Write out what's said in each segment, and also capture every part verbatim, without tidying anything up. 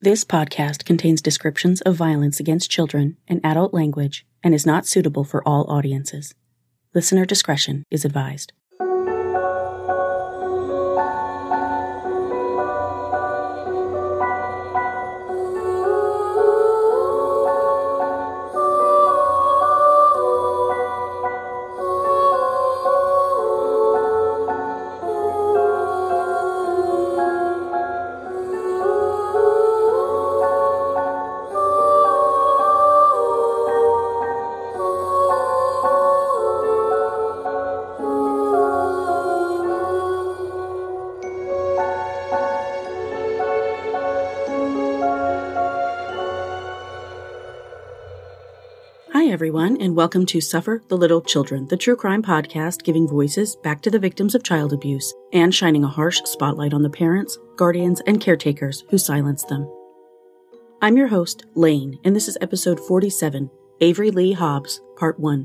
This podcast contains descriptions of violence against children and adult language and is not suitable for all audiences. Listener discretion is advised. Hi, everyone, and welcome to Suffer the Little Children, the true crime podcast giving voices back to the victims of child abuse and shining a harsh spotlight on the parents, guardians, and caretakers who silenced them. I'm your host, Lane, and this is episode forty-seven, Avery Lee Hobbs, Part one.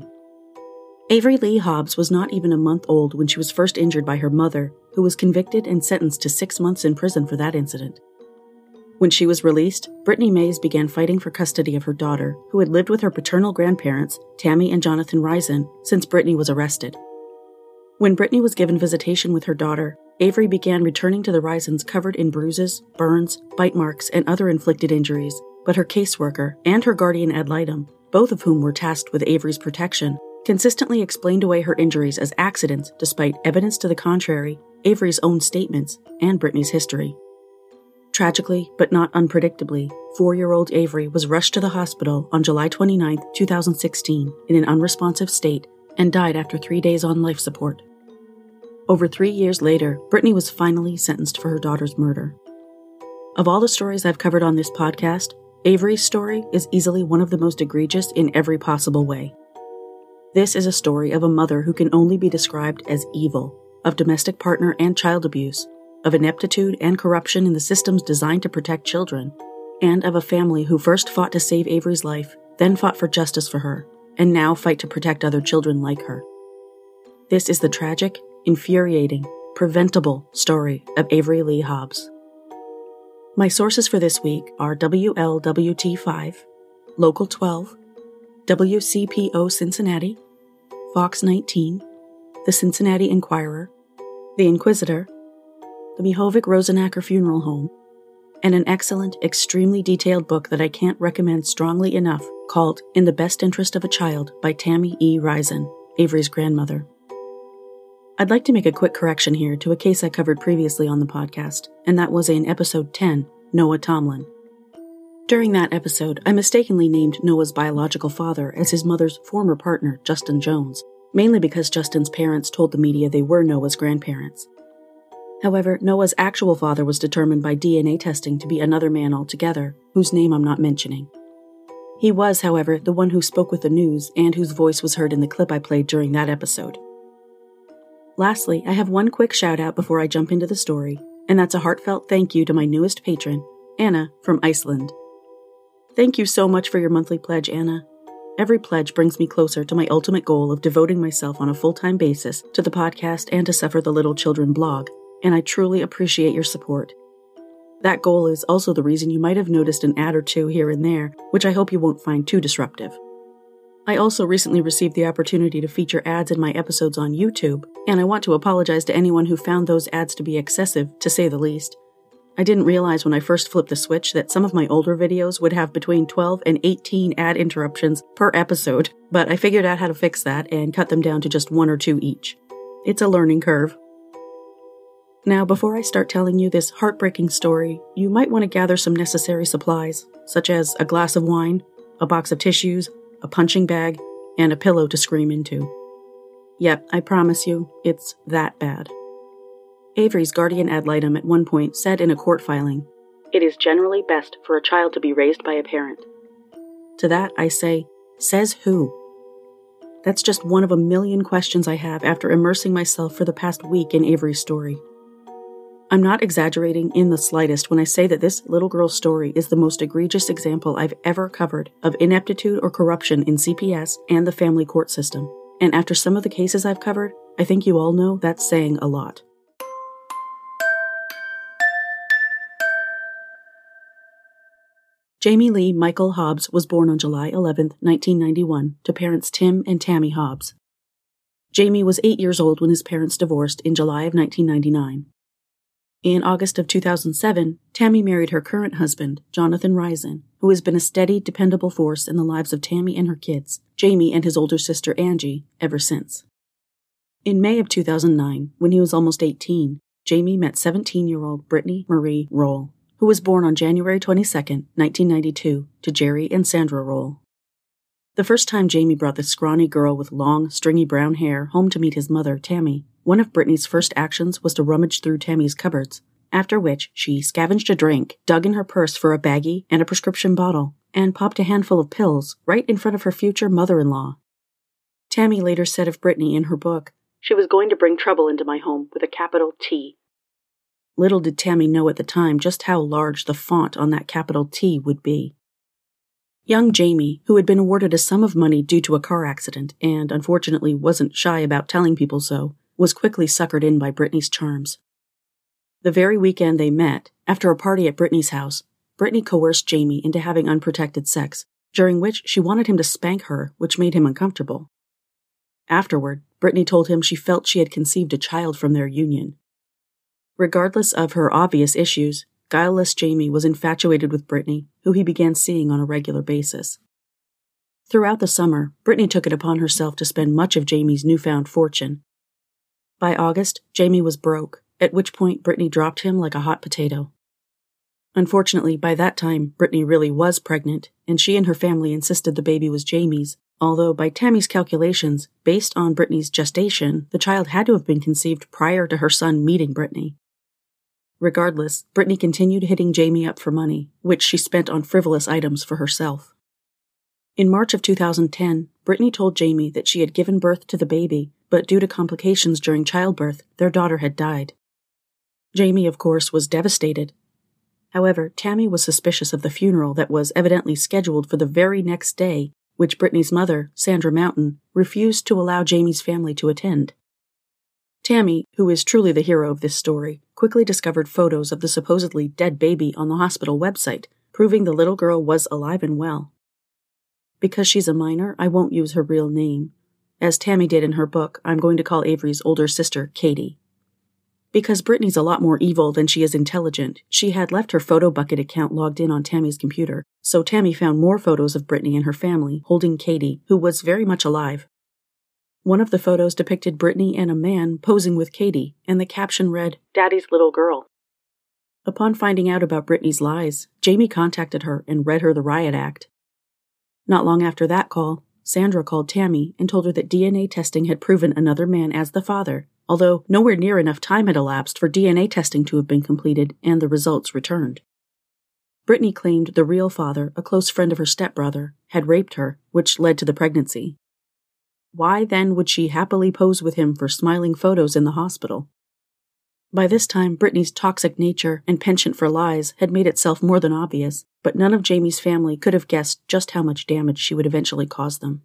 Avery Lee Hobbs was not even a month old when she was first injured by her mother, who was convicted and sentenced to six months in prison for that incident. When she was released, Brittany Mays began fighting for custody of her daughter, who had lived with her paternal grandparents, Tammy and Jonathan Risen, since Brittany was arrested. When Brittany was given visitation with her daughter, Avery began returning to the Risens covered in bruises, burns, bite marks, and other inflicted injuries, but her caseworker and her guardian ad litem, both of whom were tasked with Avery's protection, consistently explained away her injuries as accidents despite evidence to the contrary, Avery's own statements, and Brittany's history. Tragically, but not unpredictably, four-year-old Avery was rushed to the hospital on July twenty-ninth, two thousand sixteen, in an unresponsive state and died after three days on life support. Over three years later, Brittany was finally sentenced for her daughter's murder. Of all the stories I've covered on this podcast, Avery's story is easily one of the most egregious in every possible way. This is a story of a mother who can only be described as evil, of domestic partner and child abuse, of ineptitude and corruption in the systems designed to protect children, and of a family who first fought to save Avery's life, then fought for justice for her, and now fight to protect other children like her. This is the tragic, infuriating, preventable story of Avery Lee Hobbs. My sources for this week are W L W T five, Local twelve, W C P O Cincinnati, Fox nineteen, The Cincinnati Enquirer, The Inquisitor, the Mihovic Rosenacker Funeral Home, and an excellent, extremely detailed book that I can't recommend strongly enough called In the Best Interest of a Child by Tammy E. Risen, Avery's grandmother. I'd like to make a quick correction here to a case I covered previously on the podcast, and that was in episode ten, Noah Tomlin. During that episode, I mistakenly named Noah's biological father as his mother's former partner, Justin Jones, mainly because Justin's parents told the media they were Noah's grandparents. However, Noah's actual father was determined by D N A testing to be another man altogether, whose name I'm not mentioning. He was, however, the one who spoke with the news and whose voice was heard in the clip I played during that episode. Lastly, I have one quick shout out before I jump into the story, and that's a heartfelt thank you to my newest patron, Anna from Iceland. Thank you so much for your monthly pledge, Anna. Every pledge brings me closer to my ultimate goal of devoting myself on a full-time basis to the podcast and to Suffer the Little Children blog, and I truly appreciate your support. That goal is also the reason you might have noticed an ad or two here and there, which I hope you won't find too disruptive. I also recently received the opportunity to feature ads in my episodes on YouTube, and I want to apologize to anyone who found those ads to be excessive, to say the least. I didn't realize when I first flipped the switch that some of my older videos would have between twelve and eighteen ad interruptions per episode, but I figured out how to fix that and cut them down to just one or two each. It's a learning curve. Now, before I start telling you this heartbreaking story, you might want to gather some necessary supplies, such as a glass of wine, a box of tissues, a punching bag, and a pillow to scream into. Yep, I promise you, it's that bad. Avery's guardian ad litem at one point said in a court filing, "It is generally best for a child to be raised by a parent." To that, I say, says who? That's just one of a million questions I have after immersing myself for the past week in Avery's story. I'm not exaggerating in the slightest when I say that this little girl's story is the most egregious example I've ever covered of ineptitude or corruption in C P S and the family court system. And after some of the cases I've covered, I think you all know that's saying a lot. Jamie Lee Michael Hobbs was born on July eleventh, nineteen ninety-one, to parents Tim and Tammy Hobbs. Jamie was eight years old when his parents divorced in July of nineteen ninety-nine. In August of two thousand seven, Tammy married her current husband, Jonathan Risen, who has been a steady, dependable force in the lives of Tammy and her kids, Jamie and his older sister Angie, ever since. In May of two thousand nine, when he was almost eighteen, Jamie met seventeen-year-old Brittany Marie Roll, who was born on January twenty-second, nineteen ninety-two, to Jerry and Sandra Roll. The first time Jamie brought the scrawny girl with long, stringy brown hair home to meet his mother, Tammy, one of Brittany's first actions was to rummage through Tammy's cupboards, after which she scavenged a drink, dug in her purse for a baggie and a prescription bottle, and popped a handful of pills right in front of her future mother-in-law. Tammy later said of Brittany in her book, "She was going to bring trouble into my home with a capital T." Little did Tammy know at the time just how large the font on that capital T would be. Young Jamie, who had been awarded a sum of money due to a car accident and unfortunately wasn't shy about telling people so, was quickly suckered in by Brittany's charms. The very weekend they met, after a party at Brittany's house, Brittany coerced Jamie into having unprotected sex, during which she wanted him to spank her, which made him uncomfortable. Afterward, Brittany told him she felt she had conceived a child from their union. Regardless of her obvious issues, guileless Jamie was infatuated with Brittany, who he began seeing on a regular basis. Throughout the summer, Brittany took it upon herself to spend much of Jamie's newfound fortune. By August, Jamie was broke, at which point Brittany dropped him like a hot potato. Unfortunately, by that time, Brittany really was pregnant, and she and her family insisted the baby was Jamie's, although by Tammy's calculations, based on Brittany's gestation, the child had to have been conceived prior to her son meeting Brittany. Regardless, Brittany continued hitting Jamie up for money, which she spent on frivolous items for herself. In March of two thousand ten, Brittany told Jamie that she had given birth to the baby, but due to complications during childbirth, their daughter had died. Jamie, of course, was devastated. However, Tammy was suspicious of the funeral that was evidently scheduled for the very next day, which Brittany's mother, Sandra Mountain, refused to allow Jamie's family to attend. Tammy, who is truly the hero of this story, quickly discovered photos of the supposedly dead baby on the hospital website, proving the little girl was alive and well. Because she's a minor, I won't use her real name. As Tammy did in her book, I'm going to call Avery's older sister Katie. Because Brittany's a lot more evil than she is intelligent, she had left her photo bucket account logged in on Tammy's computer, so Tammy found more photos of Brittany and her family holding Katie, who was very much alive. One of the photos depicted Brittany and a man posing with Katie, and the caption read, "Daddy's little girl." Upon finding out about Brittany's lies, Jamie contacted her and read her the riot act. Not long after that call, Sandra called Tammy and told her that D N A testing had proven another man as the father, although nowhere near enough time had elapsed for D N A testing to have been completed and the results returned. Brittany claimed the real father, a close friend of her stepbrother, had raped her, which led to the pregnancy. Why then would she happily pose with him for smiling photos in the hospital? By this time, Brittany's toxic nature and penchant for lies had made itself more than obvious, but none of Jamie's family could have guessed just how much damage she would eventually cause them.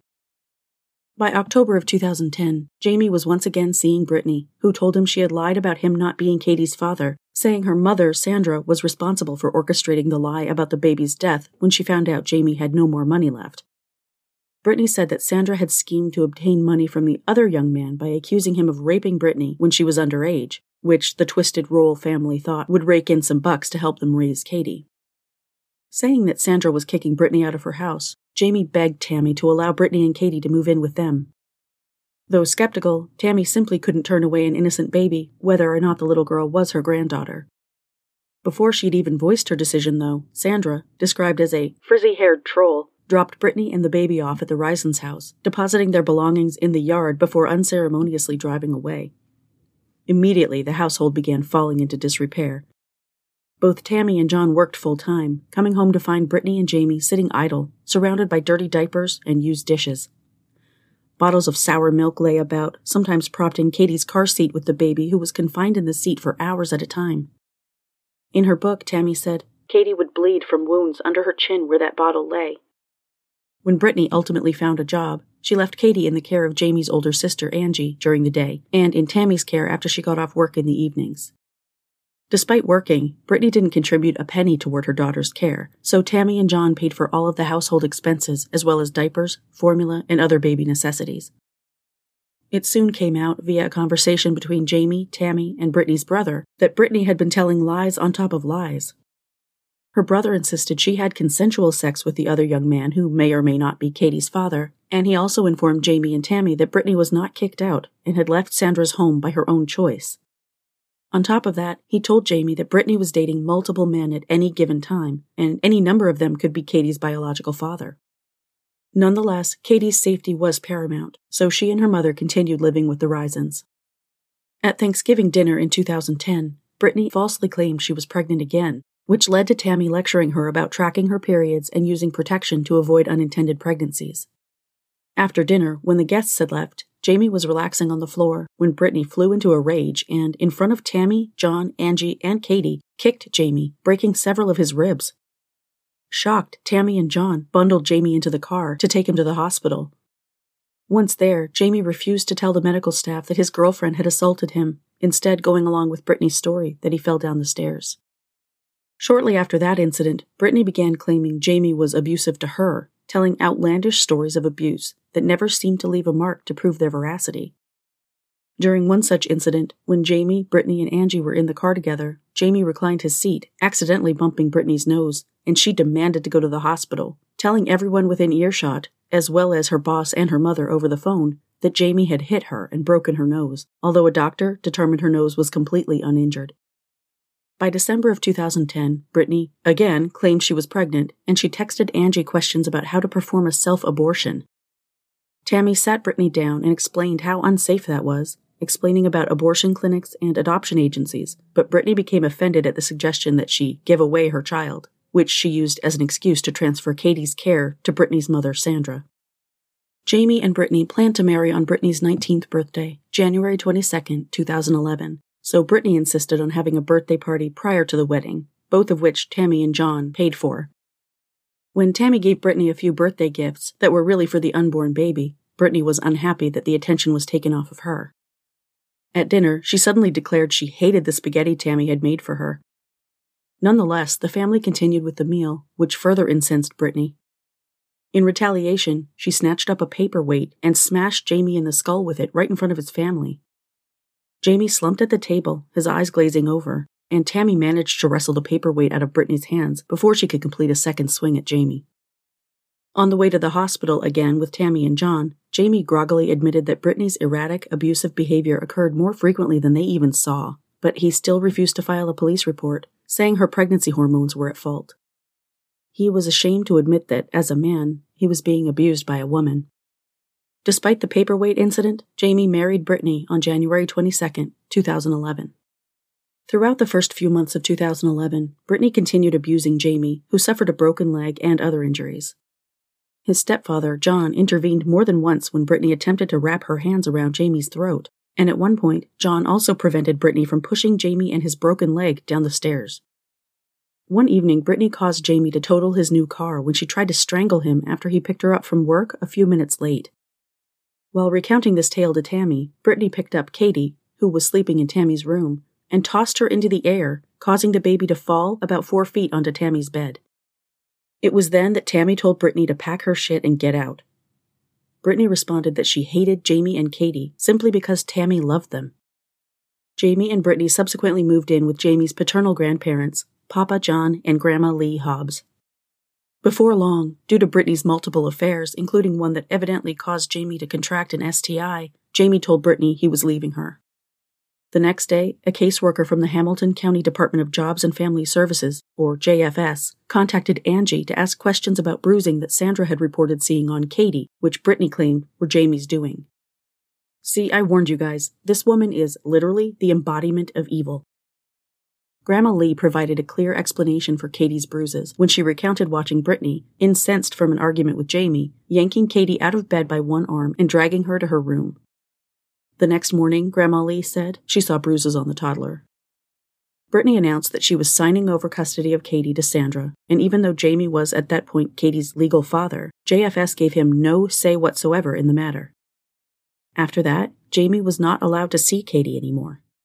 By October of two thousand ten, Jamie was once again seeing Brittany, who told him she had lied about him not being Katie's father, saying her mother, Sandra, was responsible for orchestrating the lie about the baby's death when she found out Jamie had no more money left. Brittany said that Sandra had schemed to obtain money from the other young man by accusing him of raping Brittany when she was underage, which the twisted Roll family thought would rake in some bucks to help them raise Katie. Saying that Sandra was kicking Brittany out of her house, Jamie begged Tammy to allow Brittany and Katie to move in with them. Though skeptical, Tammy simply couldn't turn away an innocent baby, whether or not the little girl was her granddaughter. Before she'd even voiced her decision, though, Sandra, described as a frizzy-haired troll, dropped Brittany and the baby off at the Risens' house, depositing their belongings in the yard before unceremoniously driving away. Immediately, the household began falling into disrepair. Both Tammy and John worked full-time, coming home to find Brittany and Jamie sitting idle, surrounded by dirty diapers and used dishes. Bottles of sour milk lay about, sometimes propped in Katie's car seat with the baby, who was confined in the seat for hours at a time. In her book, Tammy said, "Katie would bleed from wounds under her chin where that bottle lay." When Brittany ultimately found a job, she left Katie in the care of Jamie's older sister, Angie, during the day, and in Tammy's care after she got off work in the evenings. Despite working, Brittany didn't contribute a penny toward her daughter's care, so Tammy and John paid for all of the household expenses as well as diapers, formula, and other baby necessities. It soon came out via a conversation between Jamie, Tammy, and Brittany's brother that Brittany had been telling lies on top of lies. Her brother insisted she had consensual sex with the other young man who may or may not be Katie's father, and he also informed Jamie and Tammy that Brittany was not kicked out and had left Sandra's home by her own choice. On top of that, he told Jamie that Brittany was dating multiple men at any given time, and any number of them could be Katie's biological father. Nonetheless, Katie's safety was paramount, so she and her mother continued living with the Risons. At Thanksgiving dinner in two thousand ten, Brittany falsely claimed she was pregnant again, which led to Tammy lecturing her about tracking her periods and using protection to avoid unintended pregnancies. After dinner, when the guests had left, Jamie was relaxing on the floor when Brittany flew into a rage and, in front of Tammy, John, Angie, and Katie, kicked Jamie, breaking several of his ribs. Shocked, Tammy and John bundled Jamie into the car to take him to the hospital. Once there, Jamie refused to tell the medical staff that his girlfriend had assaulted him, instead going along with Brittany's story that he fell down the stairs. Shortly after that incident, Brittany began claiming Jamie was abusive to her, telling outlandish stories of abuse that never seemed to leave a mark to prove their veracity. During one such incident, when Jamie, Brittany, and Angie were in the car together, Jamie reclined his seat, accidentally bumping Brittany's nose, and she demanded to go to the hospital, telling everyone within earshot, as well as her boss and her mother over the phone, that Jamie had hit her and broken her nose, although a doctor determined her nose was completely uninjured. By December of two thousand ten, Brittany, again, claimed she was pregnant, and she texted Angie questions about how to perform a self-abortion. Tammy sat Brittany down and explained how unsafe that was, explaining about abortion clinics and adoption agencies, but Brittany became offended at the suggestion that she give away her child, which she used as an excuse to transfer Katie's care to Brittany's mother, Sandra. Jamie and Brittany planned to marry on Brittany's nineteenth birthday, January twenty-second, two thousand eleven, so Brittany insisted on having a birthday party prior to the wedding, both of which Tammy and John paid for. When Tammy gave Brittany a few birthday gifts that were really for the unborn baby, Brittany was unhappy that the attention was taken off of her. At dinner, she suddenly declared she hated the spaghetti Tammy had made for her. Nonetheless, the family continued with the meal, which further incensed Brittany. In retaliation, she snatched up a paperweight and smashed Jamie in the skull with it right in front of his family. Jamie slumped at the table, his eyes glazing over, and Tammy managed to wrestle the paperweight out of Brittany's hands before she could complete a second swing at Jamie. On the way to the hospital again with Tammy and John, Jamie groggily admitted that Brittany's erratic, abusive behavior occurred more frequently than they even saw, but he still refused to file a police report, saying her pregnancy hormones were at fault. He was ashamed to admit that, as a man, he was being abused by a woman. Despite the paperweight incident, Jamie married Brittany on January twenty-second, two thousand eleven. Throughout the first few months of two thousand eleven, Brittany continued abusing Jamie, who suffered a broken leg and other injuries. His stepfather, John, intervened more than once when Brittany attempted to wrap her hands around Jamie's throat, and at one point, John also prevented Brittany from pushing Jamie and his broken leg down the stairs. One evening, Brittany caused Jamie to total his new car when she tried to strangle him after he picked her up from work a few minutes late. While recounting this tale to Tammy, Brittany picked up Katie, who was sleeping in Tammy's room, and tossed her into the air, causing the baby to fall about four feet onto Tammy's bed. It was then that Tammy told Brittany to pack her shit and get out. Brittany responded that she hated Jamie and Katie simply because Tammy loved them. Jamie and Brittany subsequently moved in with Jamie's paternal grandparents, Papa John and Grandma Lee Hobbs. Before long, due to Brittany's multiple affairs, including one that evidently caused Jamie to contract an S T I, Jamie told Brittany he was leaving her. The next day, a caseworker from the Hamilton County Department of Jobs and Family Services, or J F S, contacted Angie to ask questions about bruising that Sandra had reported seeing on Katie, which Brittany claimed were Jamie's doing. See, I warned you guys, this woman is literally the embodiment of evil. Grandma Lee provided a clear explanation for Katie's bruises when she recounted watching Brittany, incensed from an argument with Jamie, yanking Katie out of bed by one arm and dragging her to her room. The next morning, Grandma Lee said she saw bruises on the toddler. Brittany announced that she was signing over custody of Katie to Sandra, and even though Jamie was at that point Katie's legal father, J F S gave him no say whatsoever in the matter. After that, Jamie was not allowed to see Katie anymore.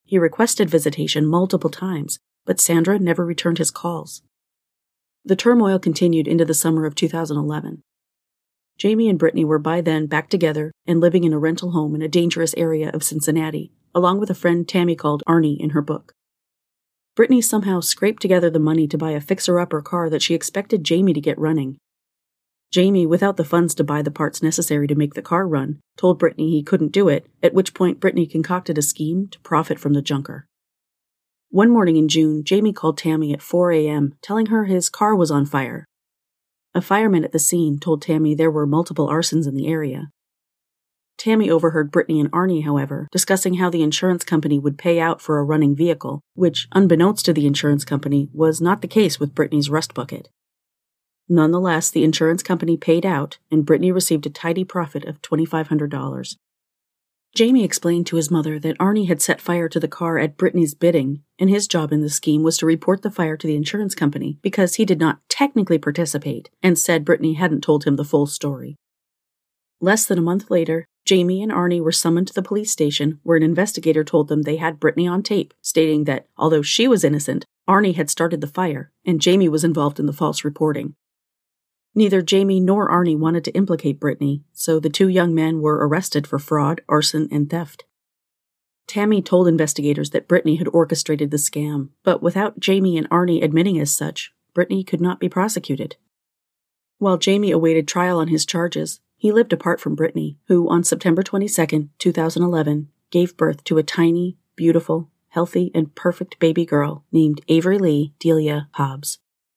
He requested visitation multiple times, but Sandra never returned his calls. The turmoil continued into the summer of two thousand eleven. Jamie and Brittany were by then back together and living in a rental home in a dangerous area of Cincinnati, along with a friend Tammy called Arnie in her book. Brittany somehow scraped together the money to buy a fixer-upper car that she expected Jamie to get running. Jamie, without the funds to buy the parts necessary to make the car run, told Brittany he couldn't do it, at which point Brittany concocted a scheme to profit from the junker. One morning in June, Jamie called Tammy at four a.m., telling her his car was on fire. A fireman at the scene told Tammy there were multiple arsons in the area. Tammy overheard Brittany and Arnie, however, discussing how the insurance company would pay out for a running vehicle, which, unbeknownst to the insurance company, was not the case with Brittany's rust bucket. Nonetheless, the insurance company paid out, and Brittany received a tidy profit of twenty-five hundred dollars. Jamie explained to his mother that Arnie had set fire to the car at Brittany's bidding, and his job in the scheme was to report the fire to the insurance company because he did not technically participate, and said Brittany hadn't told him the full story. Less than a month later, Jamie and Arnie were summoned to the police station where an investigator told them they had Brittany on tape, stating that, although she was innocent, Arnie had started the fire, and Jamie was involved in the false reporting. Neither Jamie nor Arnie wanted to implicate Brittany, so the two young men were arrested for fraud, arson, and theft. Tammy told investigators that Brittany had orchestrated the scam, but without Jamie and Arnie admitting as such, Brittany could not be prosecuted. While Jamie awaited trial on his charges, he lived apart from Brittany, who on September twenty-second, two thousand eleven, gave birth to a tiny, beautiful, healthy, and perfect baby girl named Avery Lee Delia Hobbs.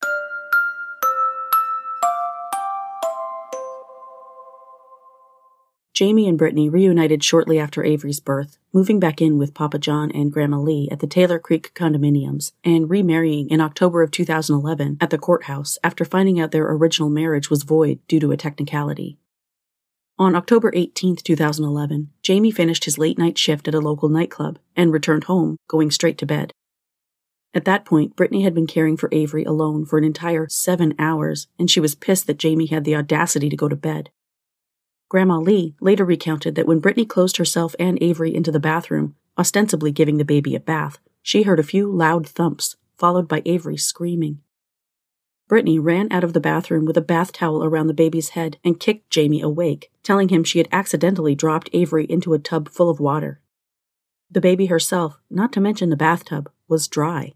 Jamie and Brittany reunited shortly after Avery's birth, moving back in with Papa John and Grandma Lee at the Taylor Creek condominiums, and remarrying in October of two thousand eleven at the courthouse after finding out their original marriage was void due to a technicality. On October eighteenth, two thousand eleven, Jamie finished his late-night shift at a local nightclub and returned home, going straight to bed. At that point, Brittany had been caring for Avery alone for an entire seven hours, and she was pissed that Jamie had the audacity to go to bed. Grandma Lee later recounted that when Brittany closed herself and Avery into the bathroom, ostensibly giving the baby a bath, she heard a few loud thumps, followed by Avery screaming. Brittany ran out of the bathroom with a bath towel around the baby's head and kicked Jamie awake, telling him she had accidentally dropped Avery into a tub full of water. The baby herself, not to mention the bathtub, was dry.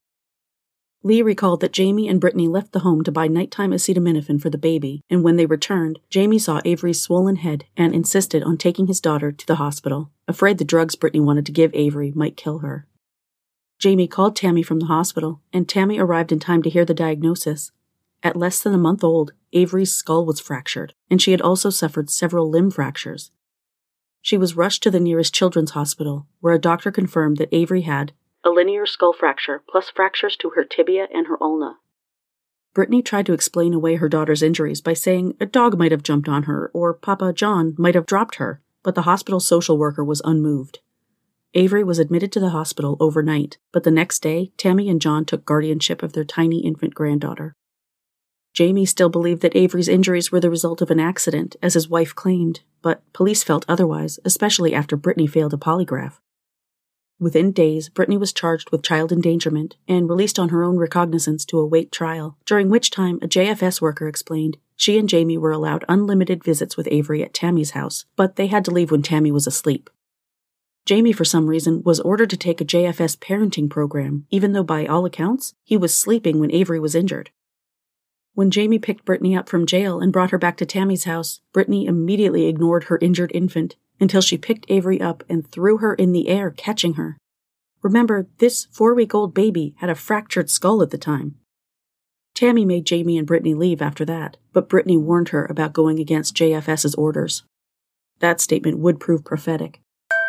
Lee recalled that Jamie and Brittany left the home to buy nighttime acetaminophen for the baby, and when they returned, Jamie saw Avery's swollen head and insisted on taking his daughter to the hospital, afraid the drugs Brittany wanted to give Avery might kill her. Jamie called Tammy from the hospital, and Tammy arrived in time to hear the diagnosis. At less than a month old, Avery's skull was fractured, and she had also suffered several limb fractures. She was rushed to the nearest children's hospital, where a doctor confirmed that Avery had a linear skull fracture, plus fractures to her tibia and her ulna. Brittany tried to explain away her daughter's injuries by saying a dog might have jumped on her, or Papa John might have dropped her, but the hospital social worker was unmoved. Avery was admitted to the hospital overnight, but the next day, Tammy and John took guardianship of their tiny infant granddaughter. Jamie still believed that Avery's injuries were the result of an accident, as his wife claimed, but police felt otherwise, especially after Brittany failed a polygraph. Within days, Brittany was charged with child endangerment and released on her own recognizance to await trial, during which time a J F S worker explained she and Jamie were allowed unlimited visits with Avery at Tammy's house, but they had to leave when Tammy was asleep. Jamie, for some reason, was ordered to take a J F S parenting program, even though by all accounts, he was sleeping when Avery was injured. When Jamie picked Brittany up from jail and brought her back to Tammy's house, Brittany immediately ignored her injured infant, until she picked Avery up and threw her in the air, catching her. Remember, this four-week-old baby had a fractured skull at the time. Tammy made Jamie and Brittany leave after that, but Brittany warned her about going against J F S's orders. That statement would prove prophetic.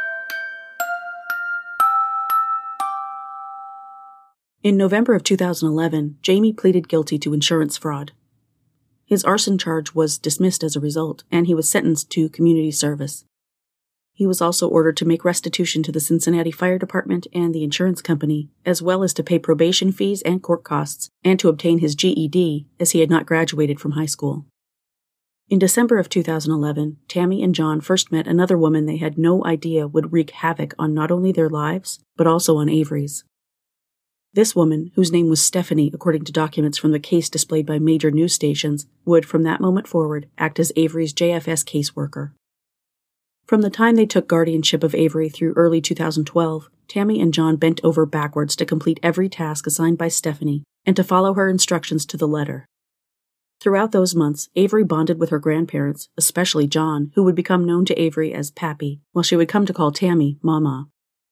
In November of two thousand eleven, Jamie pleaded guilty to insurance fraud. His arson charge was dismissed as a result, and he was sentenced to community service. He was also ordered to make restitution to the Cincinnati Fire Department and the insurance company, as well as to pay probation fees and court costs, and to obtain his G E D, as he had not graduated from high school. In December of two thousand eleven, Tammy and John first met another woman they had no idea would wreak havoc on not only their lives, but also on Avery's. This woman, whose name was Stephanie according to documents from the case displayed by major news stations, would from that moment forward act as Avery's J F S caseworker. From the time they took guardianship of Avery through early two thousand twelve, Tammy and John bent over backwards to complete every task assigned by Stephanie and to follow her instructions to the letter. Throughout those months, Avery bonded with her grandparents, especially John, who would become known to Avery as Pappy, while she would come to call Tammy Mama.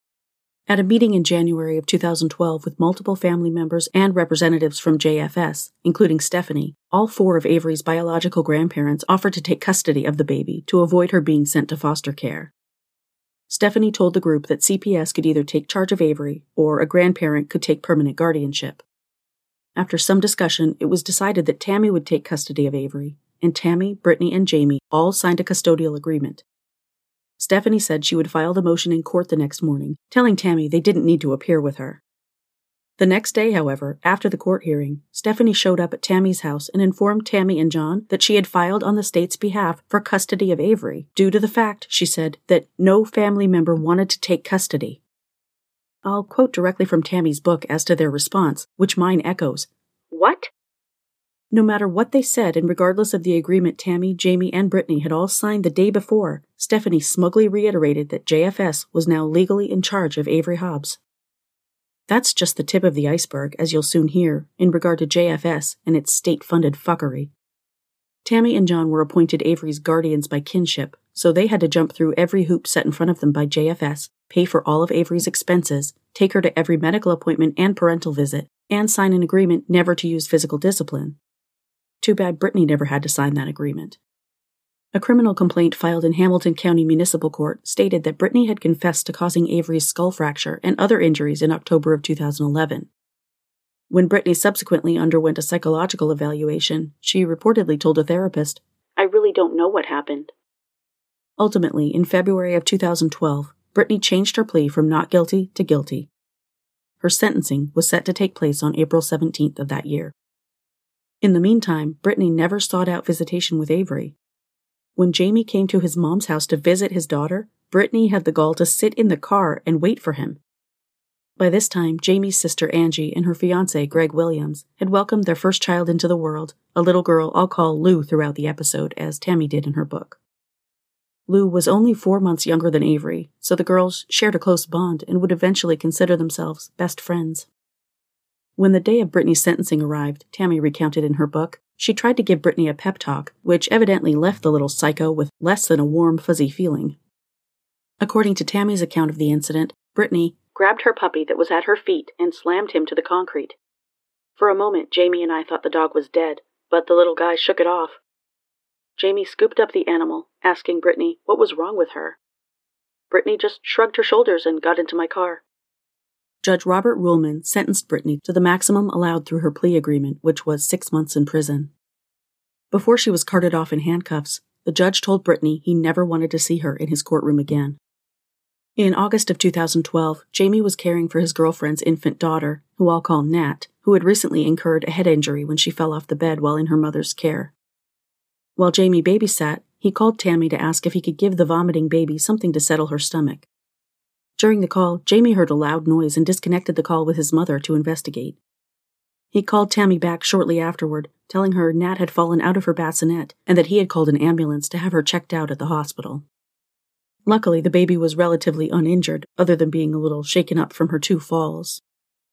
At a meeting in January of two thousand twelve with multiple family members and representatives from J F S, including Stephanie, all four of Avery's biological grandparents offered to take custody of the baby to avoid her being sent to foster care. Stephanie told the group that C P S could either take charge of Avery or a grandparent could take permanent guardianship. After some discussion, it was decided that Tammy would take custody of Avery, and Tammy, Brittany, and Jamie all signed a custodial agreement. Stephanie said she would file the motion in court the next morning, telling Tammy they didn't need to appear with her. The next day, however, after the court hearing, Stephanie showed up at Tammy's house and informed Tammy and John that she had filed on the state's behalf for custody of Avery, due to the fact, she said, that no family member wanted to take custody. I'll quote directly from Tammy's book as to their response, which mine echoes. What? No matter what they said, and regardless of the agreement Tammy, Jamie, and Brittany had all signed the day before, Stephanie smugly reiterated that J F S was now legally in charge of Avery Hobbs. That's just the tip of the iceberg, as you'll soon hear, in regard to J F S and its state-funded fuckery. Tammy and John were appointed Avery's guardians by kinship, so they had to jump through every hoop set in front of them by J F S, pay for all of Avery's expenses, take her to every medical appointment and parental visit, and sign an agreement never to use physical discipline. Too bad Brittany never had to sign that agreement. A criminal complaint filed in Hamilton County Municipal Court stated that Brittany had confessed to causing Avery's skull fracture and other injuries in October of two thousand eleven. When Brittany subsequently underwent a psychological evaluation, she reportedly told a therapist, "I really don't know what happened." Ultimately, in February of two thousand twelve, Brittany changed her plea from not guilty to guilty. Her sentencing was set to take place on April seventeenth of that year. In the meantime, Brittany never sought out visitation with Avery. When Jamie came to his mom's house to visit his daughter, Brittany had the gall to sit in the car and wait for him. By this time, Jamie's sister Angie and her fiancé Greg Williams had welcomed their first child into the world, a little girl I'll call Lou throughout the episode, as Tammy did in her book. Lou was only four months younger than Avery, so the girls shared a close bond and would eventually consider themselves best friends. When the day of Brittany's sentencing arrived, Tammy recounted in her book, she tried to give Brittany a pep talk, which evidently left the little psycho with less than a warm, fuzzy feeling. According to Tammy's account of the incident, Brittany grabbed her puppy that was at her feet and slammed him to the concrete. For a moment, Jamie and I thought the dog was dead, but the little guy shook it off. Jamie scooped up the animal, asking Brittany what was wrong with her. Brittany just shrugged her shoulders and got into my car. Judge Robert Ruhlman sentenced Brittany to the maximum allowed through her plea agreement, which was six months in prison. Before she was carted off in handcuffs, the judge told Brittany he never wanted to see her in his courtroom again. In August of two thousand twelve, Jamie was caring for his girlfriend's infant daughter, who I'll call Nat, who had recently incurred a head injury when she fell off the bed while in her mother's care. While Jamie babysat, he called Tammy to ask if he could give the vomiting baby something to settle her stomach. During the call, Jamie heard a loud noise and disconnected the call with his mother to investigate. He called Tammy back shortly afterward, telling her Nat had fallen out of her bassinet and that he had called an ambulance to have her checked out at the hospital. Luckily, the baby was relatively uninjured, other than being a little shaken up from her two falls.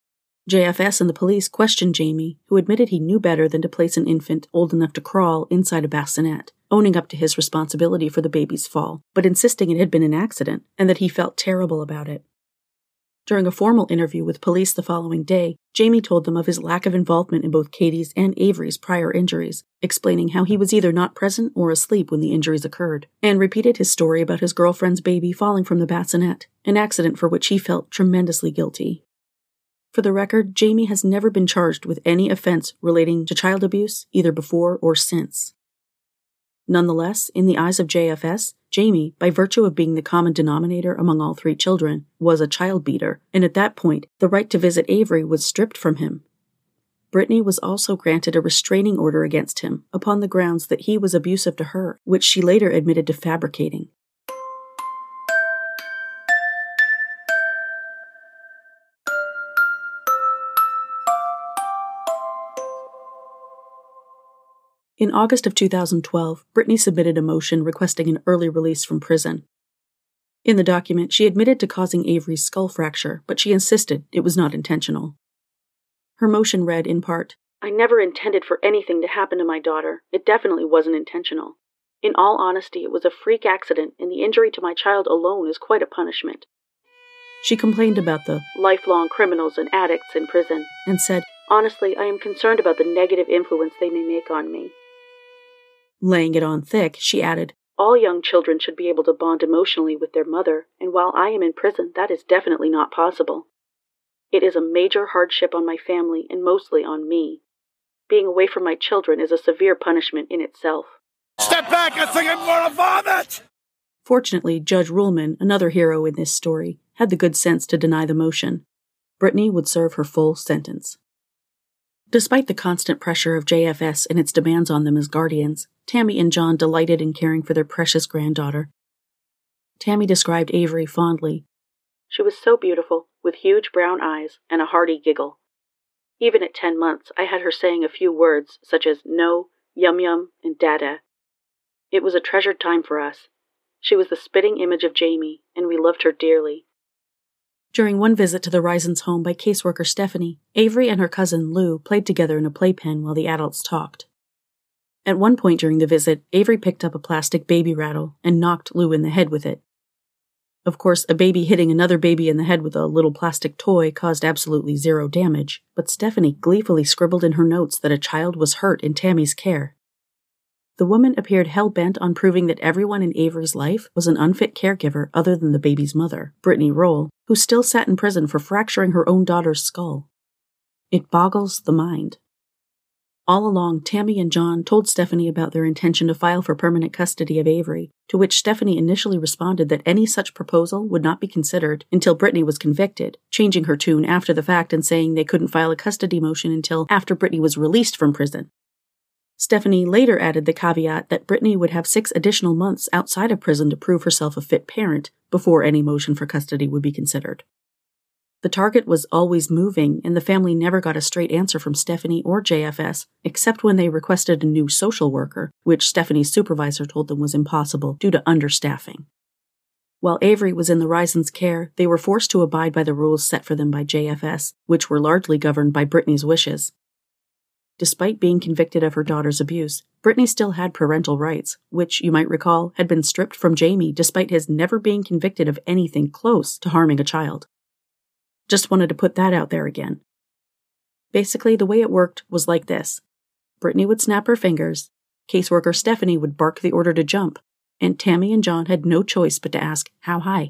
J F S and the police questioned Jamie, who admitted he knew better than to place an infant old enough to crawl inside a bassinet, owning up to his responsibility for the baby's fall, but insisting it had been an accident and that he felt terrible about it. During a formal interview with police the following day, Jamie told them of his lack of involvement in both Katie's and Avery's prior injuries, explaining how he was either not present or asleep when the injuries occurred, and repeated his story about his girlfriend's baby falling from the bassinet, an accident for which he felt tremendously guilty. For the record, Jamie has never been charged with any offense relating to child abuse, either before or since. Nonetheless, in the eyes of J F S, Jamie, by virtue of being the common denominator among all three children, was a child beater, and at that point, the right to visit Avery was stripped from him. Brittany was also granted a restraining order against him upon the grounds that he was abusive to her, which she later admitted to fabricating. In August of two thousand twelve, Brittany submitted a motion requesting an early release from prison. In the document, she admitted to causing Avery's skull fracture, but she insisted it was not intentional. Her motion read, in part, "I never intended for anything to happen to my daughter. It definitely wasn't intentional. In all honesty, it was a freak accident, and the injury to my child alone is quite a punishment." She complained about the lifelong criminals and addicts in prison, and said, "Honestly, I am concerned about the negative influence they may make on me." Laying it on thick, she added, "All young children should be able to bond emotionally with their mother, and while I am in prison, that is definitely not possible. It is a major hardship on my family and mostly on me. Being away from my children is a severe punishment in itself." Step back, I think I'm gonna vomit! Fortunately, Judge Ruhlman, another hero in this story, had the good sense to deny the motion. Brittany would serve her full sentence. Despite the constant pressure of J F S and its demands on them as guardians, Tammy and John delighted in caring for their precious granddaughter. Tammy described Avery fondly. "She was so beautiful, with huge brown eyes and a hearty giggle. Even at ten months, I had her saying a few words, such as no, yum yum, and dada. It was a treasured time for us. She was the spitting image of Jamie, and we loved her dearly." During one visit to the Risens' home by caseworker Stephanie, Avery and her cousin Lou played together in a playpen while the adults talked. At one point during the visit, Avery picked up a plastic baby rattle and knocked Lou in the head with it. Of course, a baby hitting another baby in the head with a little plastic toy caused absolutely zero damage, but Stephanie gleefully scribbled in her notes that a child was hurt in Tammy's care. The woman appeared hell-bent on proving that everyone in Avery's life was an unfit caregiver other than the baby's mother, Brittany Roll, who still sat in prison for fracturing her own daughter's skull. It boggles the mind. All along, Tammy and John told Stephanie about their intention to file for permanent custody of Avery, to which Stephanie initially responded that any such proposal would not be considered until Brittany was convicted, changing her tune after the fact and saying they couldn't file a custody motion until after Brittany was released from prison. Stephanie later added the caveat that Brittany would have six additional months outside of prison to prove herself a fit parent before any motion for custody would be considered. The target was always moving, and the family never got a straight answer from Stephanie or J F S, except when they requested a new social worker, which Stephanie's supervisor told them was impossible due to understaffing. While Avery was in the Risens' care, they were forced to abide by the rules set for them by J F S, which were largely governed by Brittany's wishes. Despite being convicted of her daughter's abuse, Brittany still had parental rights, which, you might recall, had been stripped from Jamie despite his never being convicted of anything close to harming a child. Just wanted to put that out there again. Basically, the way it worked was like this. Brittany would snap her fingers, caseworker Stephanie would bark the order to jump, and Tammy and John had no choice but to ask, how high?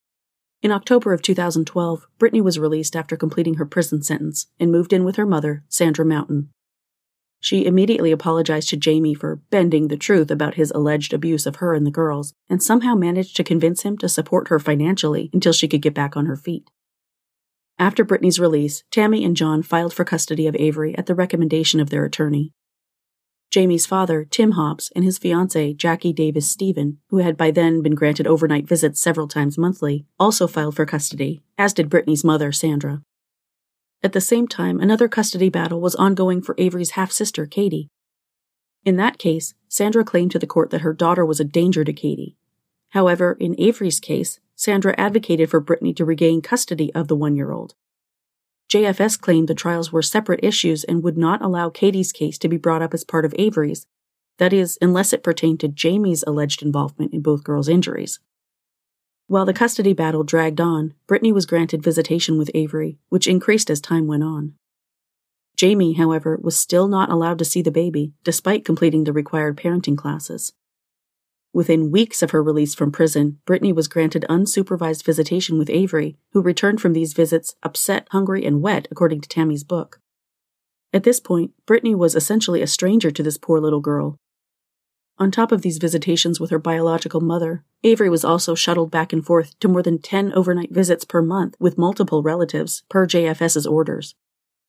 In October of two thousand twelve, Brittany was released after completing her prison sentence and moved in with her mother, Sandra Mountain. She immediately apologized to Jamie for bending the truth about his alleged abuse of her and the girls, and somehow managed to convince him to support her financially until she could get back on her feet. After Brittany's release, Tammy and John filed for custody of Avery at the recommendation of their attorney. Jamie's father, Tim Hobbs, and his fiancée, Jackie Davis Stephen, who had by then been granted overnight visits several times monthly, also filed for custody, as did Brittany's mother, Sandra. At the same time, another custody battle was ongoing for Avery's half-sister, Katie. In that case, Sandra claimed to the court that her daughter was a danger to Katie. However, in Avery's case, Sandra advocated for Brittany to regain custody of the one-year-old. J F S claimed the trials were separate issues and would not allow Katie's case to be brought up as part of Avery's, that is, unless it pertained to Jamie's alleged involvement in both girls' injuries. While the custody battle dragged on, Brittany was granted visitation with Avery, which increased as time went on. Jamie, however, was still not allowed to see the baby, despite completing the required parenting classes. Within weeks of her release from prison, Brittany was granted unsupervised visitation with Avery, who returned from these visits upset, hungry, and wet, according to Tammy's book. At this point, Brittany was essentially a stranger to this poor little girl. On top of these visitations with her biological mother, Avery was also shuttled back and forth to more than ten overnight visits per month with multiple relatives, per J F S's orders.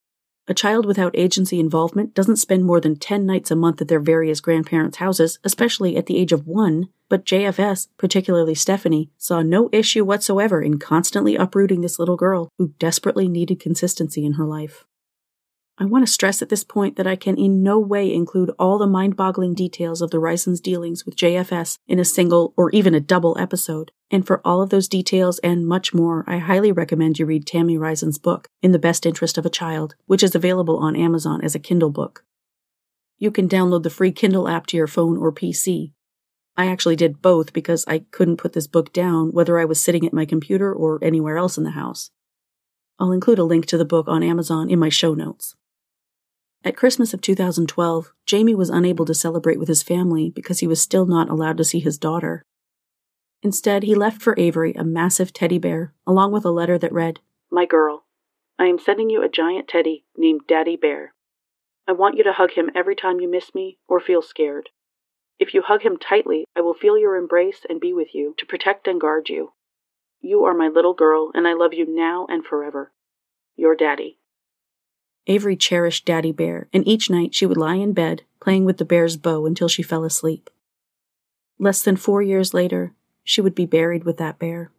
A child without agency involvement doesn't spend more than ten nights a month at their various grandparents' houses, especially at the age of one, but J F S, particularly Stephanie, saw no issue whatsoever in constantly uprooting this little girl who desperately needed consistency in her life. I want to stress at this point that I can in no way include all the mind-boggling details of the Risons' dealings with J F S in a single or even a double episode, and for all of those details and much more, I highly recommend you read Tammy Rison's book, In the Best Interest of a Child, which is available on Amazon as a Kindle book. You can download the free Kindle app to your phone or P C. I actually did both because I couldn't put this book down whether I was sitting at my computer or anywhere else in the house. I'll include a link to the book on Amazon in my show notes. At Christmas of two thousand twelve, Jamie was unable to celebrate with his family because he was still not allowed to see his daughter. Instead, he left for Avery a massive teddy bear, along with a letter that read, "My girl, I am sending you a giant teddy named Daddy Bear. I want you to hug him every time you miss me or feel scared. If you hug him tightly, I will feel your embrace and be with you to protect and guard you. You are my little girl, and I love you now and forever. Your Daddy." Avery cherished Daddy Bear, and each night she would lie in bed, playing with the bear's bow until she fell asleep. Less than four years later, she would be buried with that bear.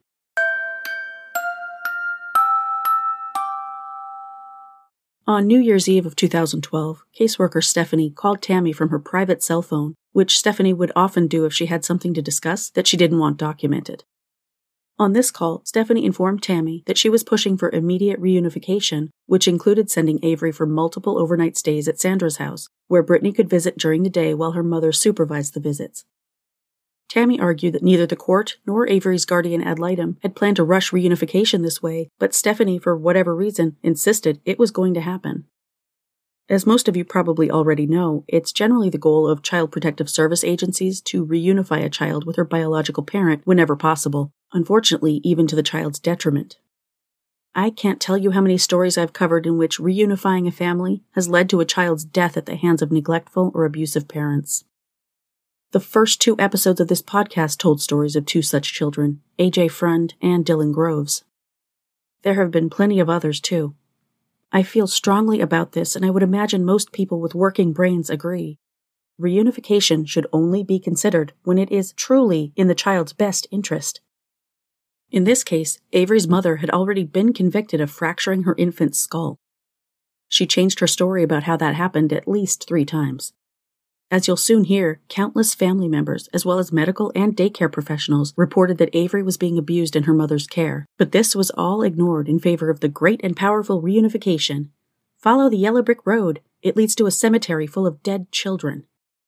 On New Year's Eve of two thousand twelve, caseworker Stephanie called Tammy from her private cell phone, which Stephanie would often do if she had something to discuss that she didn't want documented. On this call, Stephanie informed Tammy that she was pushing for immediate reunification, which included sending Avery for multiple overnight stays at Sandra's house, where Brittany could visit during the day while her mother supervised the visits. Tammy argued that neither the court nor Avery's guardian ad litem had planned to rush reunification this way, but Stephanie, for whatever reason, insisted it was going to happen. As most of you probably already know, it's generally the goal of Child Protective Service agencies to reunify a child with her biological parent whenever possible, unfortunately even to the child's detriment. I can't tell you how many stories I've covered in which reunifying a family has led to a child's death at the hands of neglectful or abusive parents. The first two episodes of this podcast told stories of two such children, A J Frund and Dylan Groves. There have been plenty of others, too. I feel strongly about this, and I would imagine most people with working brains agree. Reunification should only be considered when it is truly in the child's best interest. In this case, Avery's mother had already been convicted of fracturing her infant's skull. She changed her story about how that happened at least three times. As you'll soon hear, countless family members, as well as medical and daycare professionals, reported that Avery was being abused in her mother's care, but this was all ignored in favor of the great and powerful reunification. Follow the yellow brick road. It leads to a cemetery full of dead children.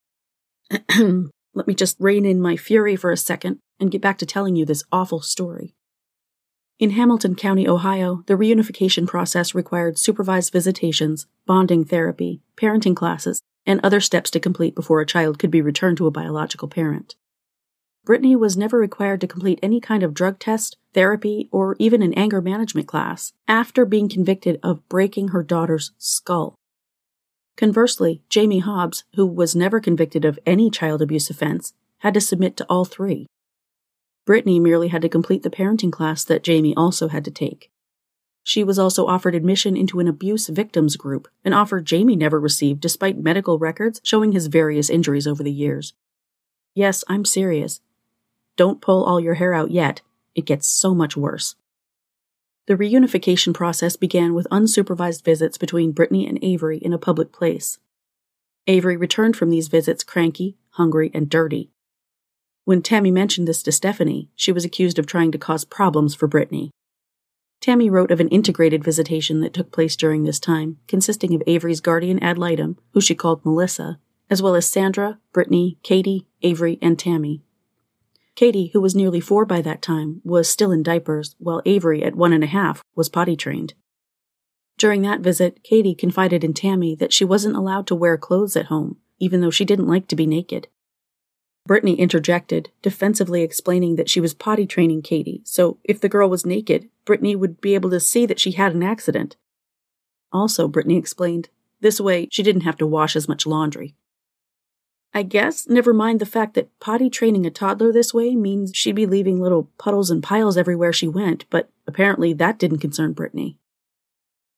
Let me just rein in my fury for a second and get back to telling you this awful story. In Hamilton County, Ohio, the reunification process required supervised visitations, bonding therapy, parenting classes, and other steps to complete before a child could be returned to a biological parent. Brittany was never required to complete any kind of drug test, therapy, or even an anger management class after being convicted of breaking her daughter's skull. Conversely, Jamie Hobbs, who was never convicted of any child abuse offense, had to submit to all three. Brittany merely had to complete the parenting class that Jamie also had to take. She was also offered admission into an abuse victims group, an offer Jamie never received despite medical records showing his various injuries over the years. Yes, I'm serious. Don't pull all your hair out yet. It gets so much worse. The reunification process began with unsupervised visits between Brittany and Avery in a public place. Avery returned from these visits cranky, hungry, and dirty. When Tammy mentioned this to Stephanie, she was accused of trying to cause problems for Brittany. Tammy wrote of an integrated visitation that took place during this time, consisting of Avery's guardian ad litem, who she called Melissa, as well as Sandra, Brittany, Katie, Avery, and Tammy. Katie, who was nearly four by that time, was still in diapers, while Avery, at one and a half, was potty trained. During that visit, Katie confided in Tammy that she wasn't allowed to wear clothes at home, even though she didn't like to be naked. Brittany interjected, defensively explaining that she was potty training Katie, so if the girl was naked, Brittany would be able to see that she had an accident. Also, Brittany explained, this way she didn't have to wash as much laundry. I guess, never mind the fact that potty training a toddler this way means she'd be leaving little puddles and piles everywhere she went, but apparently that didn't concern Brittany.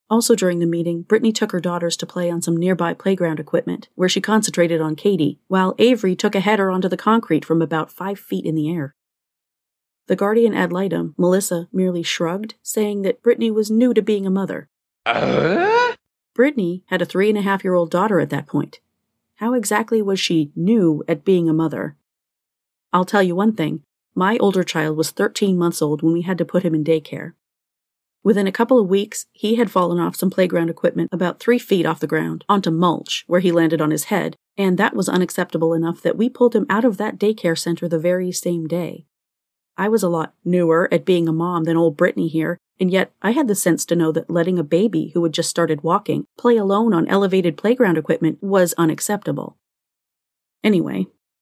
Also during the meeting, Brittany took her daughters to play on some nearby playground equipment, where she concentrated on Katie, while Avery took a header onto the concrete from about five feet in the air. The guardian ad litem, Melissa, merely shrugged, saying that Brittany was new to being a mother. Uh? Brittany had a three-and-a-half-year-old daughter at that point. How exactly was she new at being a mother? I'll tell you one thing. My older child was thirteen months old when we had to put him in daycare. Within a couple of weeks, he had fallen off some playground equipment about three feet off the ground, onto mulch, where he landed on his head, and that was unacceptable enough that we pulled him out of that daycare center the very same day. I was a lot newer at being a mom than old Brittany here, and yet I had the sense to know that letting a baby who had just started walking play alone on elevated playground equipment was unacceptable. Anyway,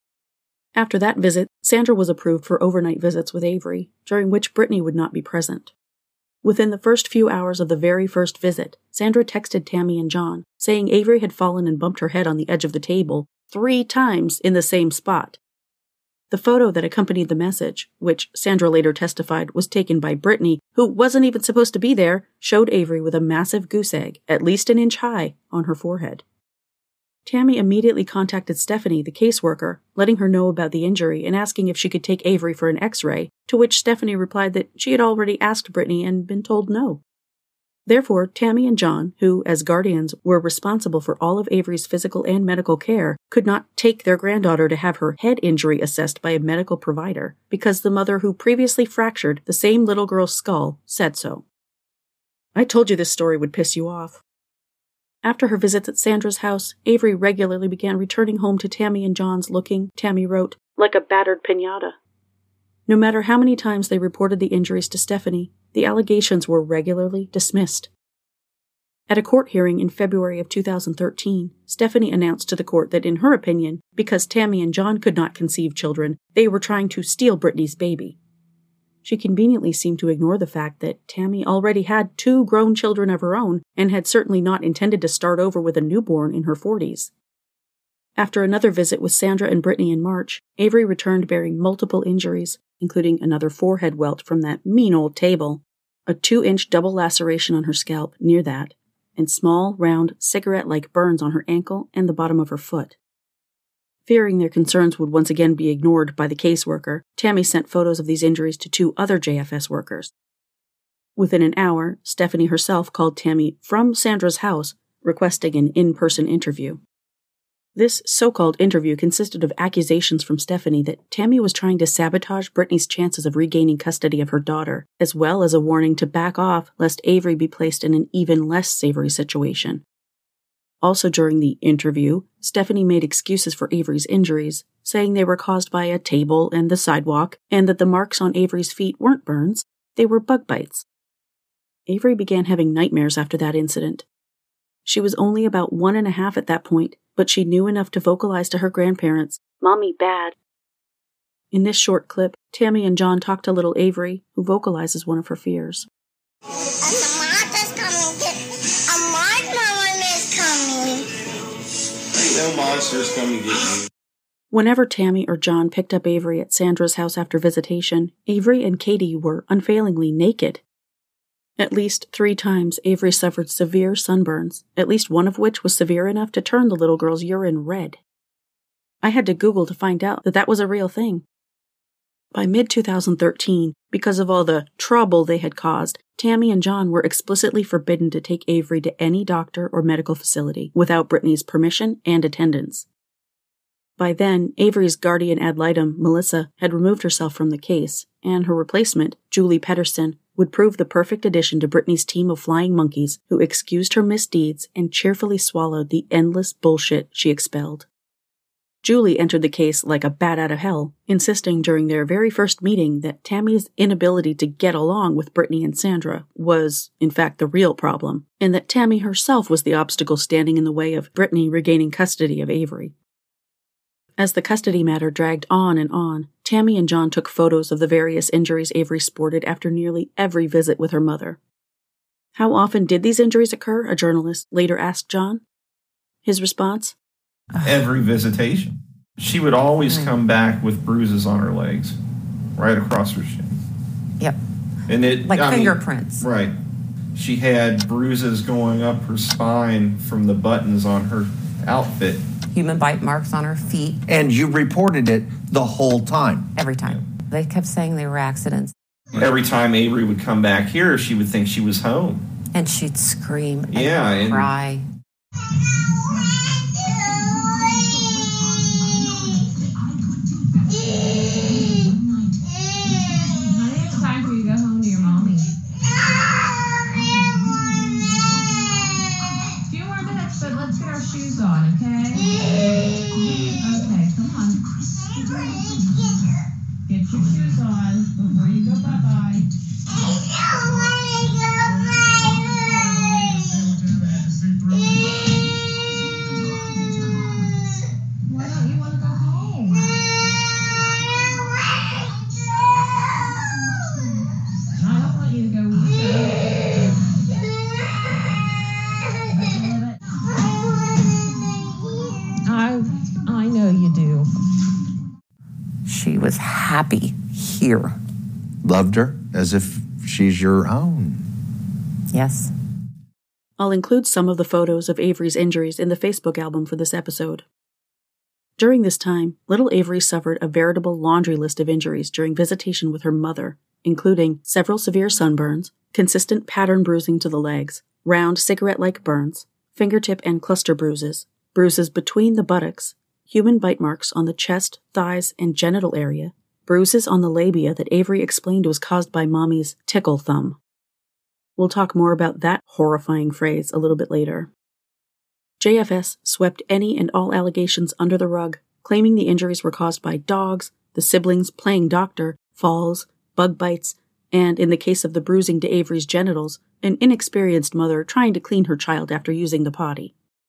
after that visit, Sandra was approved for overnight visits with Avery, during which Brittany would not be present. Within the first few hours of the very first visit, Sandra texted Tammy and John, saying Avery had fallen and bumped her head on the edge of the table three times in the same spot. The photo that accompanied the message, which Sandra later testified was taken by Brittany, who wasn't even supposed to be there, showed Avery with a massive goose egg, at least an inch high, on her forehead. Tammy immediately contacted Stephanie, the caseworker, letting her know about the injury and asking if she could take Avery for an x-ray, to which Stephanie replied that she had already asked Brittany and been told no. Therefore, Tammy and John, who, as guardians, were responsible for all of Avery's physical and medical care, could not take their granddaughter to have her head injury assessed by a medical provider, because the mother who previously fractured the same little girl's skull said so. I told you this story would piss you off. After her visits at Sandra's house, Avery regularly began returning home to Tammy and John's looking, Tammy wrote, like a battered piñata. No matter how many times they reported the injuries to Stephanie, the allegations were regularly dismissed. At a court hearing in February of two thousand thirteen, Stephanie announced to the court that in her opinion, because Tammy and John could not conceive children, they were trying to steal Brittany's baby. She conveniently seemed to ignore the fact that Tammy already had two grown children of her own and had certainly not intended to start over with a newborn in her forties. After another visit with Sandra and Brittany in March, Avery returned bearing multiple injuries, including another forehead welt from that mean old table, a two-inch double laceration on her scalp near that, and small, round, cigarette-like burns on her ankle and the bottom of her foot. Fearing their concerns would once again be ignored by the caseworker, Tammy sent photos of these injuries to two other J F S workers. Within an hour, Stephanie herself called Tammy from Sandra's house, requesting an in-person interview. This so-called interview consisted of accusations from Stephanie that Tammy was trying to sabotage Brittany's chances of regaining custody of her daughter, as well as a warning to back off lest Avery be placed in an even less savory situation. Also during the interview, Stephanie made excuses for Avery's injuries, saying they were caused by a table and the sidewalk, and that the marks on Avery's feet weren't burns, they were bug bites. Avery began having nightmares after that incident. She was only about one and a half at that point, but she knew enough to vocalize to her grandparents, "Mommy bad." In this short clip, Tammy and John talk to little Avery, who vocalizes one of her fears. No monsters come and get you. Whenever Tammy or John picked up Avery at Sandra's house after visitation, Avery and Katie were unfailingly naked. At least three times, Avery suffered severe sunburns, at least one of which was severe enough to turn the little girl's urine red. I had to Google to find out that that was a real thing. By mid twenty thirteen, because of all the trouble they had caused, Tammy and John were explicitly forbidden to take Avery to any doctor or medical facility without Brittany's permission and attendance. By then, Avery's guardian ad litem, Melissa, had removed herself from the case, and her replacement, Julie Pedersen, would prove the perfect addition to Brittany's team of flying monkeys who excused her misdeeds and cheerfully swallowed the endless bullshit she expelled. Julie entered the case like a bat out of hell, insisting during their very first meeting that Tammy's inability to get along with Brittany and Sandra was, in fact, the real problem, and that Tammy herself was the obstacle standing in the way of Brittany regaining custody of Avery. As the custody matter dragged on and on, Tammy and John took photos of the various injuries Avery sported after nearly every visit with her mother. How often did these injuries occur? A journalist later asked John. His response? Every visitation. She would always come back with bruises on her legs, right across her shin. Yep. And it like I fingerprints. Mean, right. She had bruises going up her spine from the buttons on her outfit. Human bite marks on her feet. And you reported it the whole time? Every time. They kept saying they were accidents. Every time Avery would come back here, she would think she was home. And she'd scream and yeah, and cry. It's time for you to go home to your mommy. A few more minutes, but let's get our shoes on, okay? Okay, come on. Get your shoes on before you go bye-bye. Why don't you want to go home? I don't want you to go with you. I, I know you do. She was happy here. Loved her as if she's your own. Yes. I'll include some of the photos of Avery's injuries in the Facebook album for this episode. During this time, little Avery suffered a veritable laundry list of injuries during visitation with her mother, including several severe sunburns, consistent pattern bruising to the legs, round cigarette-like burns, fingertip and cluster bruises, bruises between the buttocks, human bite marks on the chest, thighs, and genital area, bruises on the labia that Avery explained was caused by Mommy's tickle thumb. We'll talk more about that horrifying phrase a little bit later. J F S swept any and all allegations under the rug, claiming the injuries were caused by dogs, the siblings playing doctor, falls, bug bites, and, in the case of the bruising to Avery's genitals, an inexperienced mother trying to clean her child after using the potty.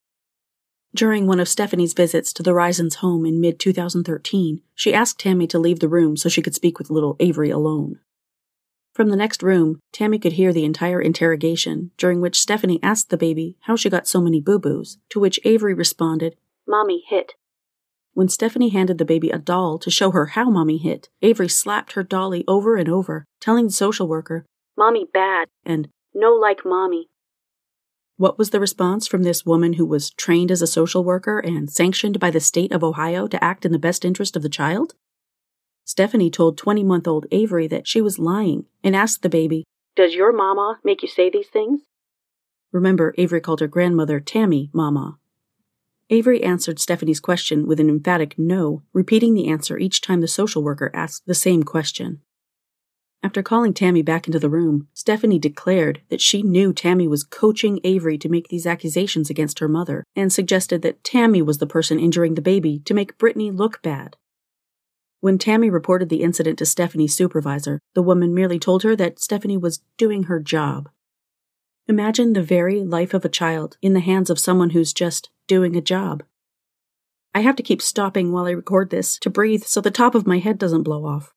During one of Stephanie's visits to the Risens' home in mid twenty thirteen, she asked Tammy to leave the room so she could speak with little Avery alone. From the next room, Tammy could hear the entire interrogation, during which Stephanie asked the baby how she got so many boo-boos, to which Avery responded, "Mommy hit." When Stephanie handed the baby a doll to show her how Mommy hit, Avery slapped her dolly over and over, telling the social worker, "Mommy bad," and "no like Mommy." What was the response from this woman who was trained as a social worker and sanctioned by the state of Ohio to act in the best interest of the child? Stephanie told twenty-month-old Avery that she was lying and asked the baby, "Does your mama make you say these things?" Remember, Avery called her grandmother Tammy Mama. Avery answered Stephanie's question with an emphatic no, repeating the answer each time the social worker asked the same question. After calling Tammy back into the room, Stephanie declared that she knew Tammy was coaching Avery to make these accusations against her mother, and suggested that Tammy was the person injuring the baby to make Brittany look bad. When Tammy reported the incident to Stephanie's supervisor, the woman merely told her that Stephanie was doing her job. Imagine the very life of a child in the hands of someone who's just doing a job. I have to keep stopping while I record this to breathe so the top of my head doesn't blow off.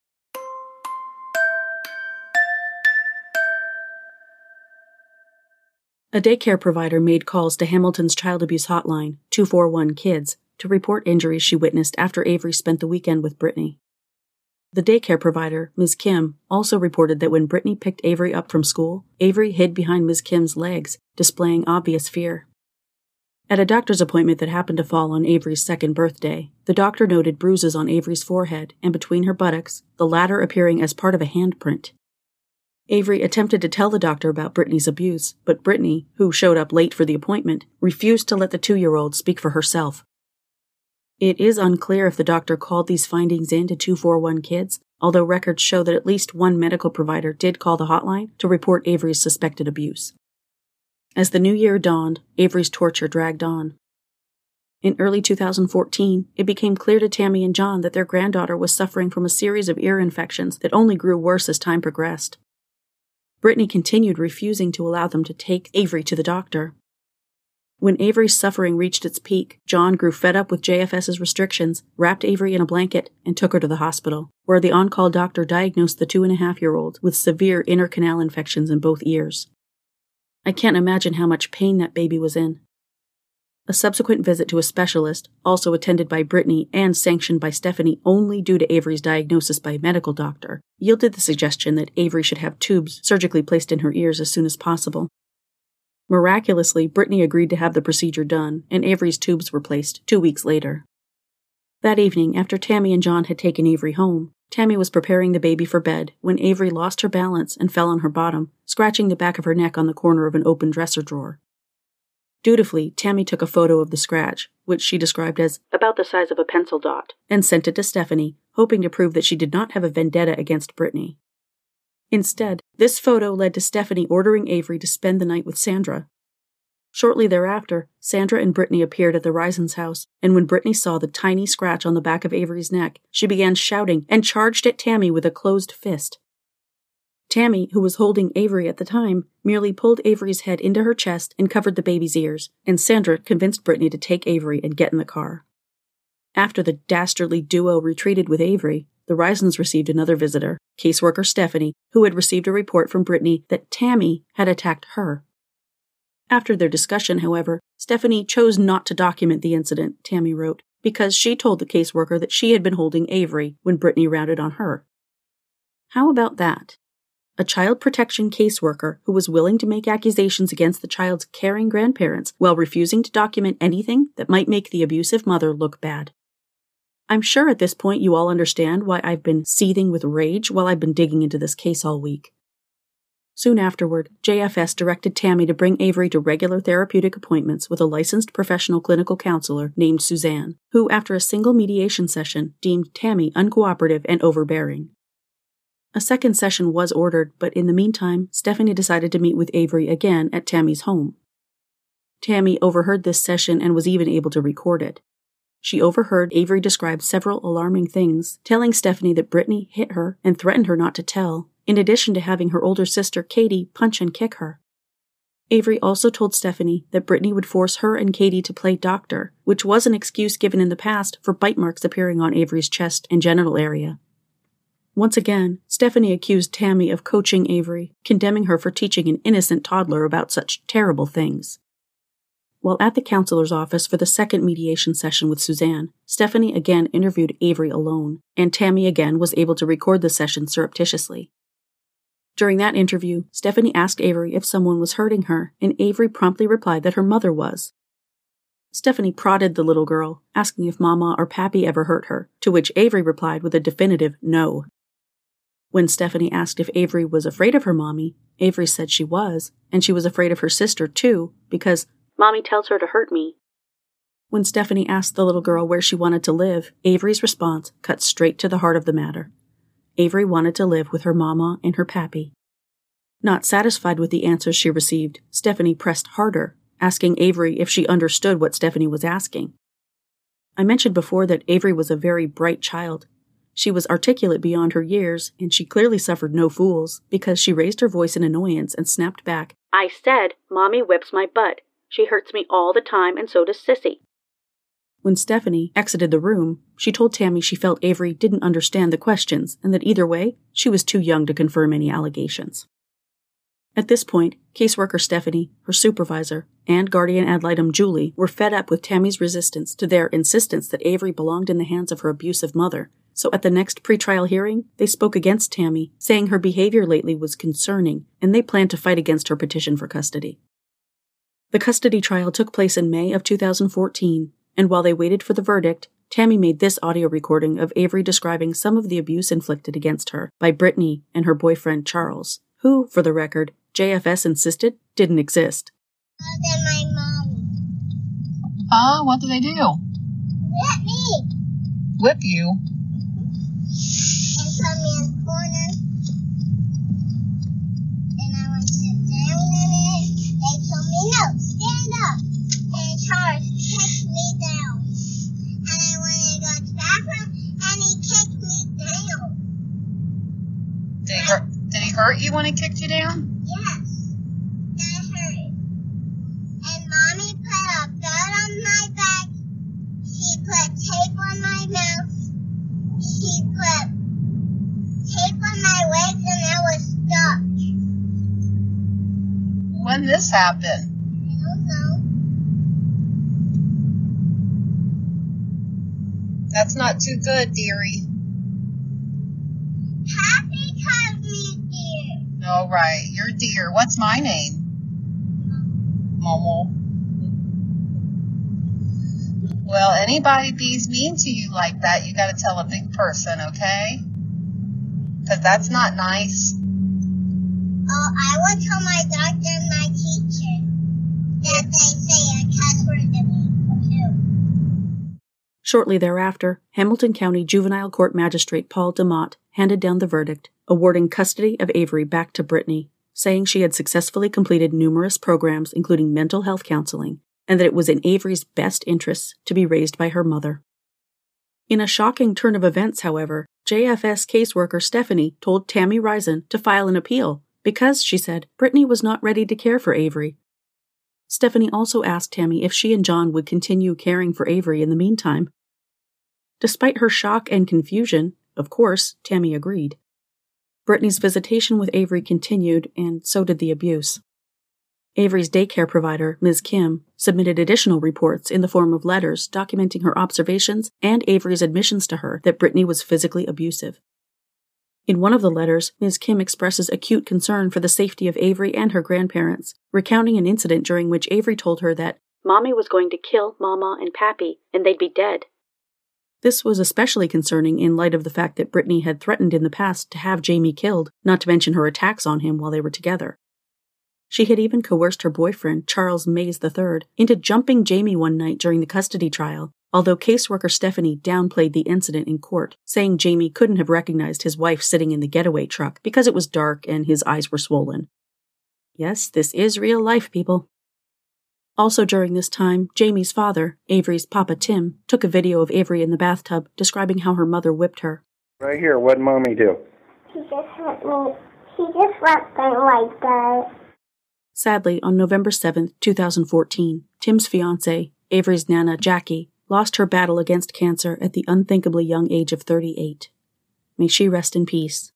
A daycare provider made calls to Hamilton's child abuse hotline, two four one kids, to report injuries she witnessed after Avery spent the weekend with Brittany. The daycare provider, Miz Kim, also reported that when Brittany picked Avery up from school, Avery hid behind Miz Kim's legs, displaying obvious fear. At a doctor's appointment that happened to fall on Avery's second birthday, the doctor noted bruises on Avery's forehead and between her buttocks, the latter appearing as part of a handprint. Avery attempted to tell the doctor about Brittany's abuse, but Brittany, who showed up late for the appointment, refused to let the two-year-old speak for herself. It is unclear if the doctor called these findings in to two four one kids, although records show that at least one medical provider did call the hotline to report Avery's suspected abuse. As the new year dawned, Avery's torture dragged on. In early two thousand fourteen, it became clear to Tammy and John that their granddaughter was suffering from a series of ear infections that only grew worse as time progressed. Brittany continued refusing to allow them to take Avery to the doctor. When Avery's suffering reached its peak, John grew fed up with J F S's restrictions, wrapped Avery in a blanket, and took her to the hospital, where the on-call doctor diagnosed the two-and-a-half-year-old with severe inner canal infections in both ears. I can't imagine how much pain that baby was in. A subsequent visit to a specialist, also attended by Brittany and sanctioned by Stephanie only due to Avery's diagnosis by a medical doctor, yielded the suggestion that Avery should have tubes surgically placed in her ears as soon as possible, Miraculously, Brittany agreed to have the procedure done, and Avery's tubes were placed two weeks later. That evening, after Tammy and John had taken Avery home, Tammy was preparing the baby for bed when Avery lost her balance and fell on her bottom, scratching the back of her neck on the corner of an open dresser drawer. Dutifully, Tammy took a photo of the scratch, which she described as about the size of a pencil dot, and sent it to Stephanie, hoping to prove that she did not have a vendetta against Brittany. Instead, this photo led to Stephanie ordering Avery to spend the night with Sandra. Shortly thereafter, Sandra and Brittany appeared at the Risens' house, and when Brittany saw the tiny scratch on the back of Avery's neck, she began shouting and charged at Tammy with a closed fist. Tammy, who was holding Avery at the time, merely pulled Avery's head into her chest and covered the baby's ears, and Sandra convinced Brittany to take Avery and get in the car. After the dastardly duo retreated with Avery, the Risens received another visitor, caseworker Stephanie, who had received a report from Brittany that Tammy had attacked her. After their discussion, however, Stephanie chose not to document the incident, Tammy wrote, because she told the caseworker that she had been holding Avery when Brittany rounded on her. How about that? A child protection caseworker who was willing to make accusations against the child's caring grandparents while refusing to document anything that might make the abusive mother look bad. I'm sure at this point you all understand why I've been seething with rage while I've been digging into this case all week. Soon afterward, J F S directed Tammy to bring Avery to regular therapeutic appointments with a licensed professional clinical counselor named Suzanne, who, after a single mediation session, deemed Tammy uncooperative and overbearing. A second session was ordered, but in the meantime, Stephanie decided to meet with Avery again at Tammy's home. Tammy overheard this session and was even able to record it. She overheard Avery describe several alarming things, telling Stephanie that Brittany hit her and threatened her not to tell, in addition to having her older sister Katie punch and kick her. Avery also told Stephanie that Brittany would force her and Katie to play doctor, which was an excuse given in the past for bite marks appearing on Avery's chest and genital area. Once again, Stephanie accused Tammy of coaching Avery, condemning her for teaching an innocent toddler about such terrible things. While at the counselor's office for the second mediation session with Suzanne, Stephanie again interviewed Avery alone, and Tammy again was able to record the session surreptitiously. During that interview, Stephanie asked Avery if someone was hurting her, and Avery promptly replied that her mother was. Stephanie prodded the little girl, asking if Mama or Pappy ever hurt her, to which Avery replied with a definitive no. When Stephanie asked if Avery was afraid of her mommy, Avery said she was, and she was afraid of her sister too, because Mommy tells her to hurt me. When Stephanie asked the little girl where she wanted to live, Avery's response cut straight to the heart of the matter. Avery wanted to live with her Mama and her Pappy. Not satisfied with the answers she received, Stephanie pressed harder, asking Avery if she understood what Stephanie was asking. I mentioned before that Avery was a very bright child. She was articulate beyond her years, and she clearly suffered no fools, because she raised her voice in annoyance and snapped back, "I said, Mommy whips my butt. She hurts me all the time, and so does Sissy." When Stephanie exited the room, she told Tammy she felt Avery didn't understand the questions, and that either way, she was too young to confirm any allegations. At this point, caseworker Stephanie, her supervisor, and guardian ad litem Julie were fed up with Tammy's resistance to their insistence that Avery belonged in the hands of her abusive mother, so at the next pretrial hearing, they spoke against Tammy, saying her behavior lately was concerning, and they planned to fight against her petition for custody. The custody trial took place in May of two thousand fourteen, and while they waited for the verdict, Tammy made this audio recording of Avery describing some of the abuse inflicted against her by Brittany and her boyfriend Charles, who, for the record, J F S insisted didn't exist. Than my mom. Ah, uh, what do they do? Whip me. Whip you? And put me in the corner. And I would sit down in it. They told me, no, stand up. And Charles kicked me down. And I wanted to go to the bathroom, and he kicked me down. Did he hurt, did he hurt you when he kicked you down? Yes, that hurt. And Mommy put a belt on my back. She put tape on my mouth. She put tape on my legs, and I was stuck. When did this happen? I don't know. That's not too good, dearie. Happy calls me dear. All right, you're dear. What's my name? Momo. Well, anybody be's mean to you like that, you gotta tell a big person, okay? Because that's not nice. Oh, I will tell my doctor and my teacher that they say a cuss word to me, too. Shortly thereafter, Hamilton County Juvenile Court Magistrate Paul DeMott handed down the verdict, awarding custody of Avery back to Brittany, saying she had successfully completed numerous programs including mental health counseling, and that it was in Avery's best interests to be raised by her mother. In a shocking turn of events, however, J F S caseworker Stephanie told Tammy Risen to file an appeal because, she said, Brittany was not ready to care for Avery. Stephanie also asked Tammy if she and John would continue caring for Avery in the meantime. Despite her shock and confusion, of course, Tammy agreed. Brittany's visitation with Avery continued, and so did the abuse. Avery's daycare provider, Miz Kim, submitted additional reports in the form of letters documenting her observations and Avery's admissions to her that Brittany was physically abusive. In one of the letters, Miz Kim expresses acute concern for the safety of Avery and her grandparents, recounting an incident during which Avery told her that Mommy was going to kill Mama and Pappy, and they'd be dead. This was especially concerning in light of the fact that Brittany had threatened in the past to have Jamie killed, not to mention her attacks on him while they were together. She had even coerced her boyfriend, Charles Mays the third, into jumping Jamie one night during the custody trial, although caseworker Stephanie downplayed the incident in court, saying Jamie couldn't have recognized his wife sitting in the getaway truck because it was dark and his eyes were swollen. Yes, this is real life, people. Also during this time, Jamie's father, Avery's Papa Tim, took a video of Avery in the bathtub describing how her mother whipped her. Right here, what'd Mommy do? She just hit me. She just went there like that. Sadly, on November seventh, two thousand fourteen, Tim's fiancée, Avery's Nana Jackie, lost her battle against cancer at the unthinkably young age of thirty-eight. May she rest in peace.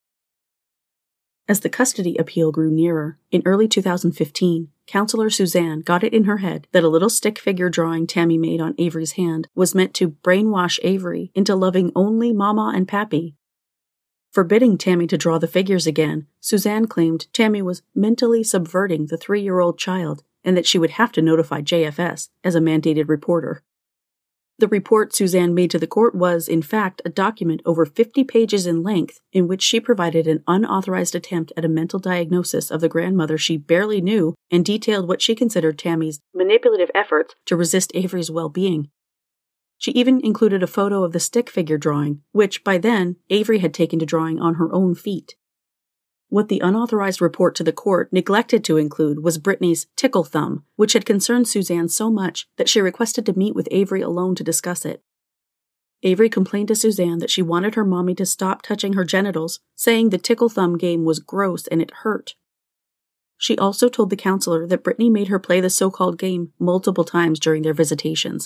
As the custody appeal grew nearer, in early two thousand fifteen, Counselor Suzanne got it in her head that a little stick figure drawing Tammy made on Avery's hand was meant to brainwash Avery into loving only Mama and Pappy. Forbidding Tammy to draw the figures again, Suzanne claimed Tammy was mentally subverting the three-year-old child and that she would have to notify J F S as a mandated reporter. The report Suzanne made to the court was, in fact, a document over fifty pages in length in which she provided an unauthorized attempt at a mental diagnosis of the grandmother she barely knew and detailed what she considered Tammy's manipulative efforts to resist Avery's well-being. She even included a photo of the stick figure drawing, which, by then, Avery had taken to drawing on her own feet. What the unauthorized report to the court neglected to include was Brittany's tickle thumb, which had concerned Suzanne so much that she requested to meet with Avery alone to discuss it. Avery complained to Suzanne that she wanted her mommy to stop touching her genitals, saying the tickle thumb game was gross and it hurt. She also told the counselor that Brittany made her play the so-called game multiple times during their visitations.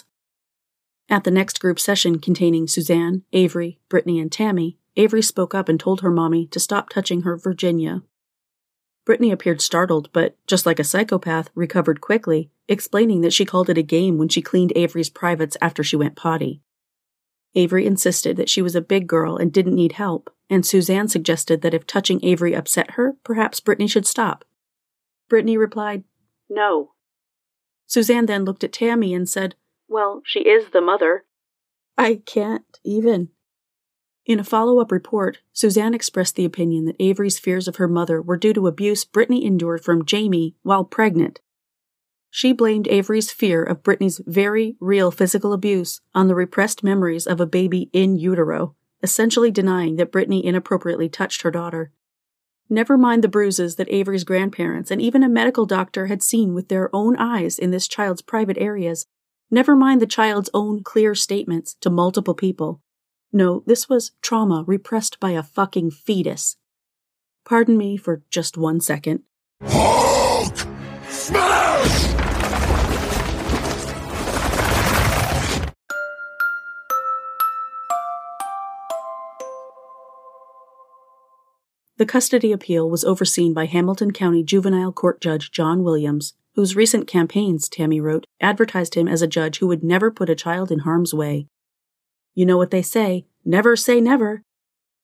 At the next group session containing Suzanne, Avery, Brittany, and Tammy, Avery spoke up and told her mommy to stop touching her Virginia. Brittany appeared startled, but, just like a psychopath, recovered quickly, explaining that she called it a game when she cleaned Avery's privates after she went potty. Avery insisted that she was a big girl and didn't need help, and Suzanne suggested that if touching Avery upset her, perhaps Brittany should stop. Brittany replied, "No." Suzanne then looked at Tammy and said, "Well, she is the mother." I can't even. In a follow-up report, Suzanne expressed the opinion that Avery's fears of her mother were due to abuse Brittany endured from Jamie while pregnant. She blamed Avery's fear of Brittany's very real physical abuse on the repressed memories of a baby in utero, essentially denying that Brittany inappropriately touched her daughter. Never mind the bruises that Avery's grandparents and even a medical doctor had seen with their own eyes in this child's private areas. Never mind the child's own clear statements to multiple people. No, this was trauma repressed by a fucking fetus. Pardon me for just one second. Hulk smash! The custody appeal was overseen by Hamilton County Juvenile Court Judge John Williams, whose recent campaigns, Tammy wrote, advertised him as a judge who would never put a child in harm's way. You know what they say, never say never.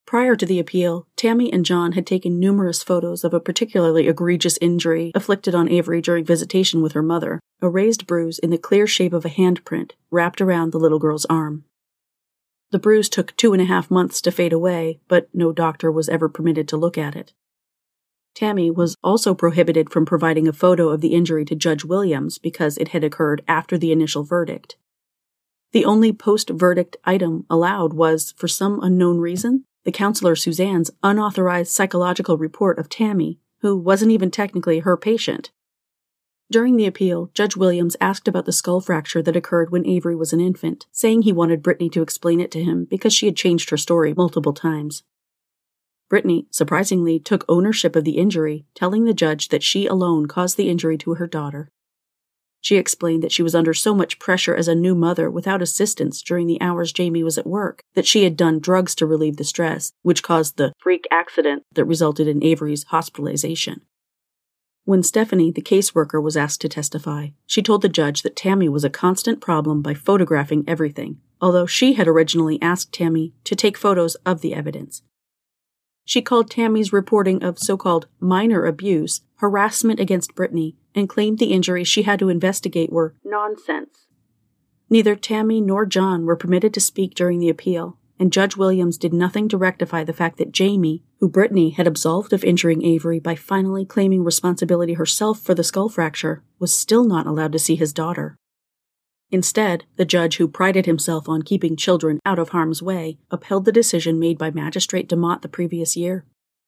Prior to the appeal, Tammy and John had taken numerous photos of a particularly egregious injury afflicted on Avery during visitation with her mother, a raised bruise in the clear shape of a handprint wrapped around the little girl's arm. The bruise took two and a half months to fade away, but no doctor was ever permitted to look at it. Tammy was also prohibited from providing a photo of the injury to Judge Williams because it had occurred after the initial verdict. The only post-verdict item allowed was, for some unknown reason, the counselor Suzanne's unauthorized psychological report of Tammy, who wasn't even technically her patient. During the appeal, Judge Williams asked about the skull fracture that occurred when Avery was an infant, saying he wanted Brittany to explain it to him because she had changed her story multiple times. Brittany, surprisingly, took ownership of the injury, telling the judge that she alone caused the injury to her daughter. She explained that she was under so much pressure as a new mother without assistance during the hours Jamie was at work that she had done drugs to relieve the stress, which caused the freak accident that resulted in Avery's hospitalization. When Stephanie, the caseworker, was asked to testify, she told the judge that Tammy was a constant problem by photographing everything, although she had originally asked Tammy to take photos of the evidence. She called Tammy's reporting of so-called minor abuse harassment against Brittany and claimed the injuries she had to investigate were nonsense. Neither Tammy nor John were permitted to speak during the appeal, and Judge Williams did nothing to rectify the fact that Jamie, who Brittany had absolved of injuring Avery by finally claiming responsibility herself for the skull fracture, was still not allowed to see his daughter. Instead, the judge, who prided himself on keeping children out of harm's way, upheld the decision made by Magistrate DeMott the previous year.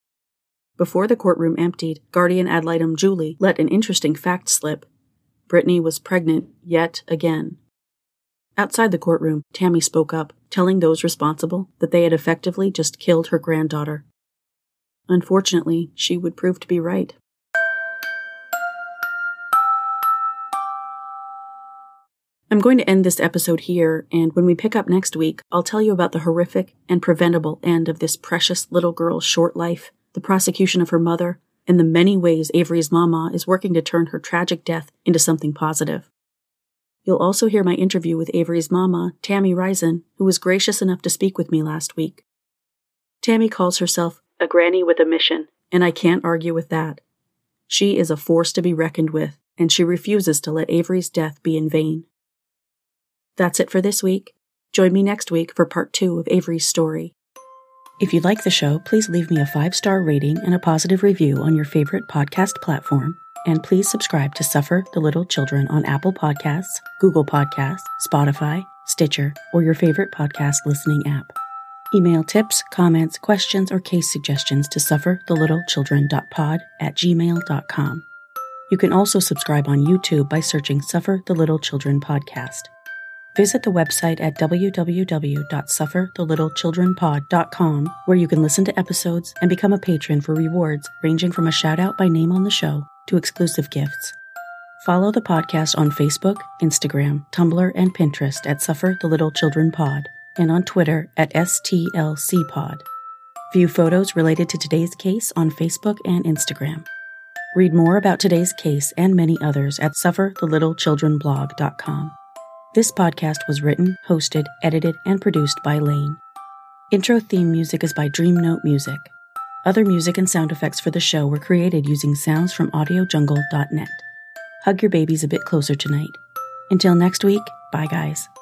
Before the courtroom emptied, guardian ad litem Julie let an interesting fact slip. Brittany was pregnant yet again. Outside the courtroom, Tammy spoke up, telling those responsible that they had effectively just killed her granddaughter. Unfortunately, she would prove to be right. I'm going to end this episode here, and when we pick up next week, I'll tell you about the horrific and preventable end of this precious little girl's short life, the prosecution of her mother, and the many ways Avery's mama is working to turn her tragic death into something positive. You'll also hear my interview with Avery's mama, Tammy Risen, who was gracious enough to speak with me last week. Tammy calls herself a granny with a mission, and I can't argue with that. She is a force to be reckoned with, and she refuses to let Avery's death be in vain. That's it for this week. Join me next week for part two of Avery's story. If you like the show, please leave me a five-star rating and a positive review on your favorite podcast platform. And please subscribe to Suffer the Little Children on Apple Podcasts, Google Podcasts, Spotify, Stitcher, or your favorite podcast listening app. Email tips, comments, questions, or case suggestions to sufferthelittlechildren.pod at gmail dot com. You can also subscribe on YouTube by searching Suffer the Little Children Podcast. Visit the website at w w w dot suffer the little children pod dot com, where you can listen to episodes and become a patron for rewards ranging from a shout-out by name on the show to exclusive gifts. Follow the podcast on Facebook, Instagram, Tumblr, and Pinterest at Suffer the Little Children Pod, and on Twitter at S T L C Pod. View photos related to today's case on Facebook and Instagram. Read more about today's case and many others at suffer the little children blog dot com. This podcast was written, hosted, edited, and produced by Lane. Intro theme music is by Dream Note Music. Other music and sound effects for the show were created using sounds from audio jungle dot net. Hug your babies a bit closer tonight. Until next week, bye guys.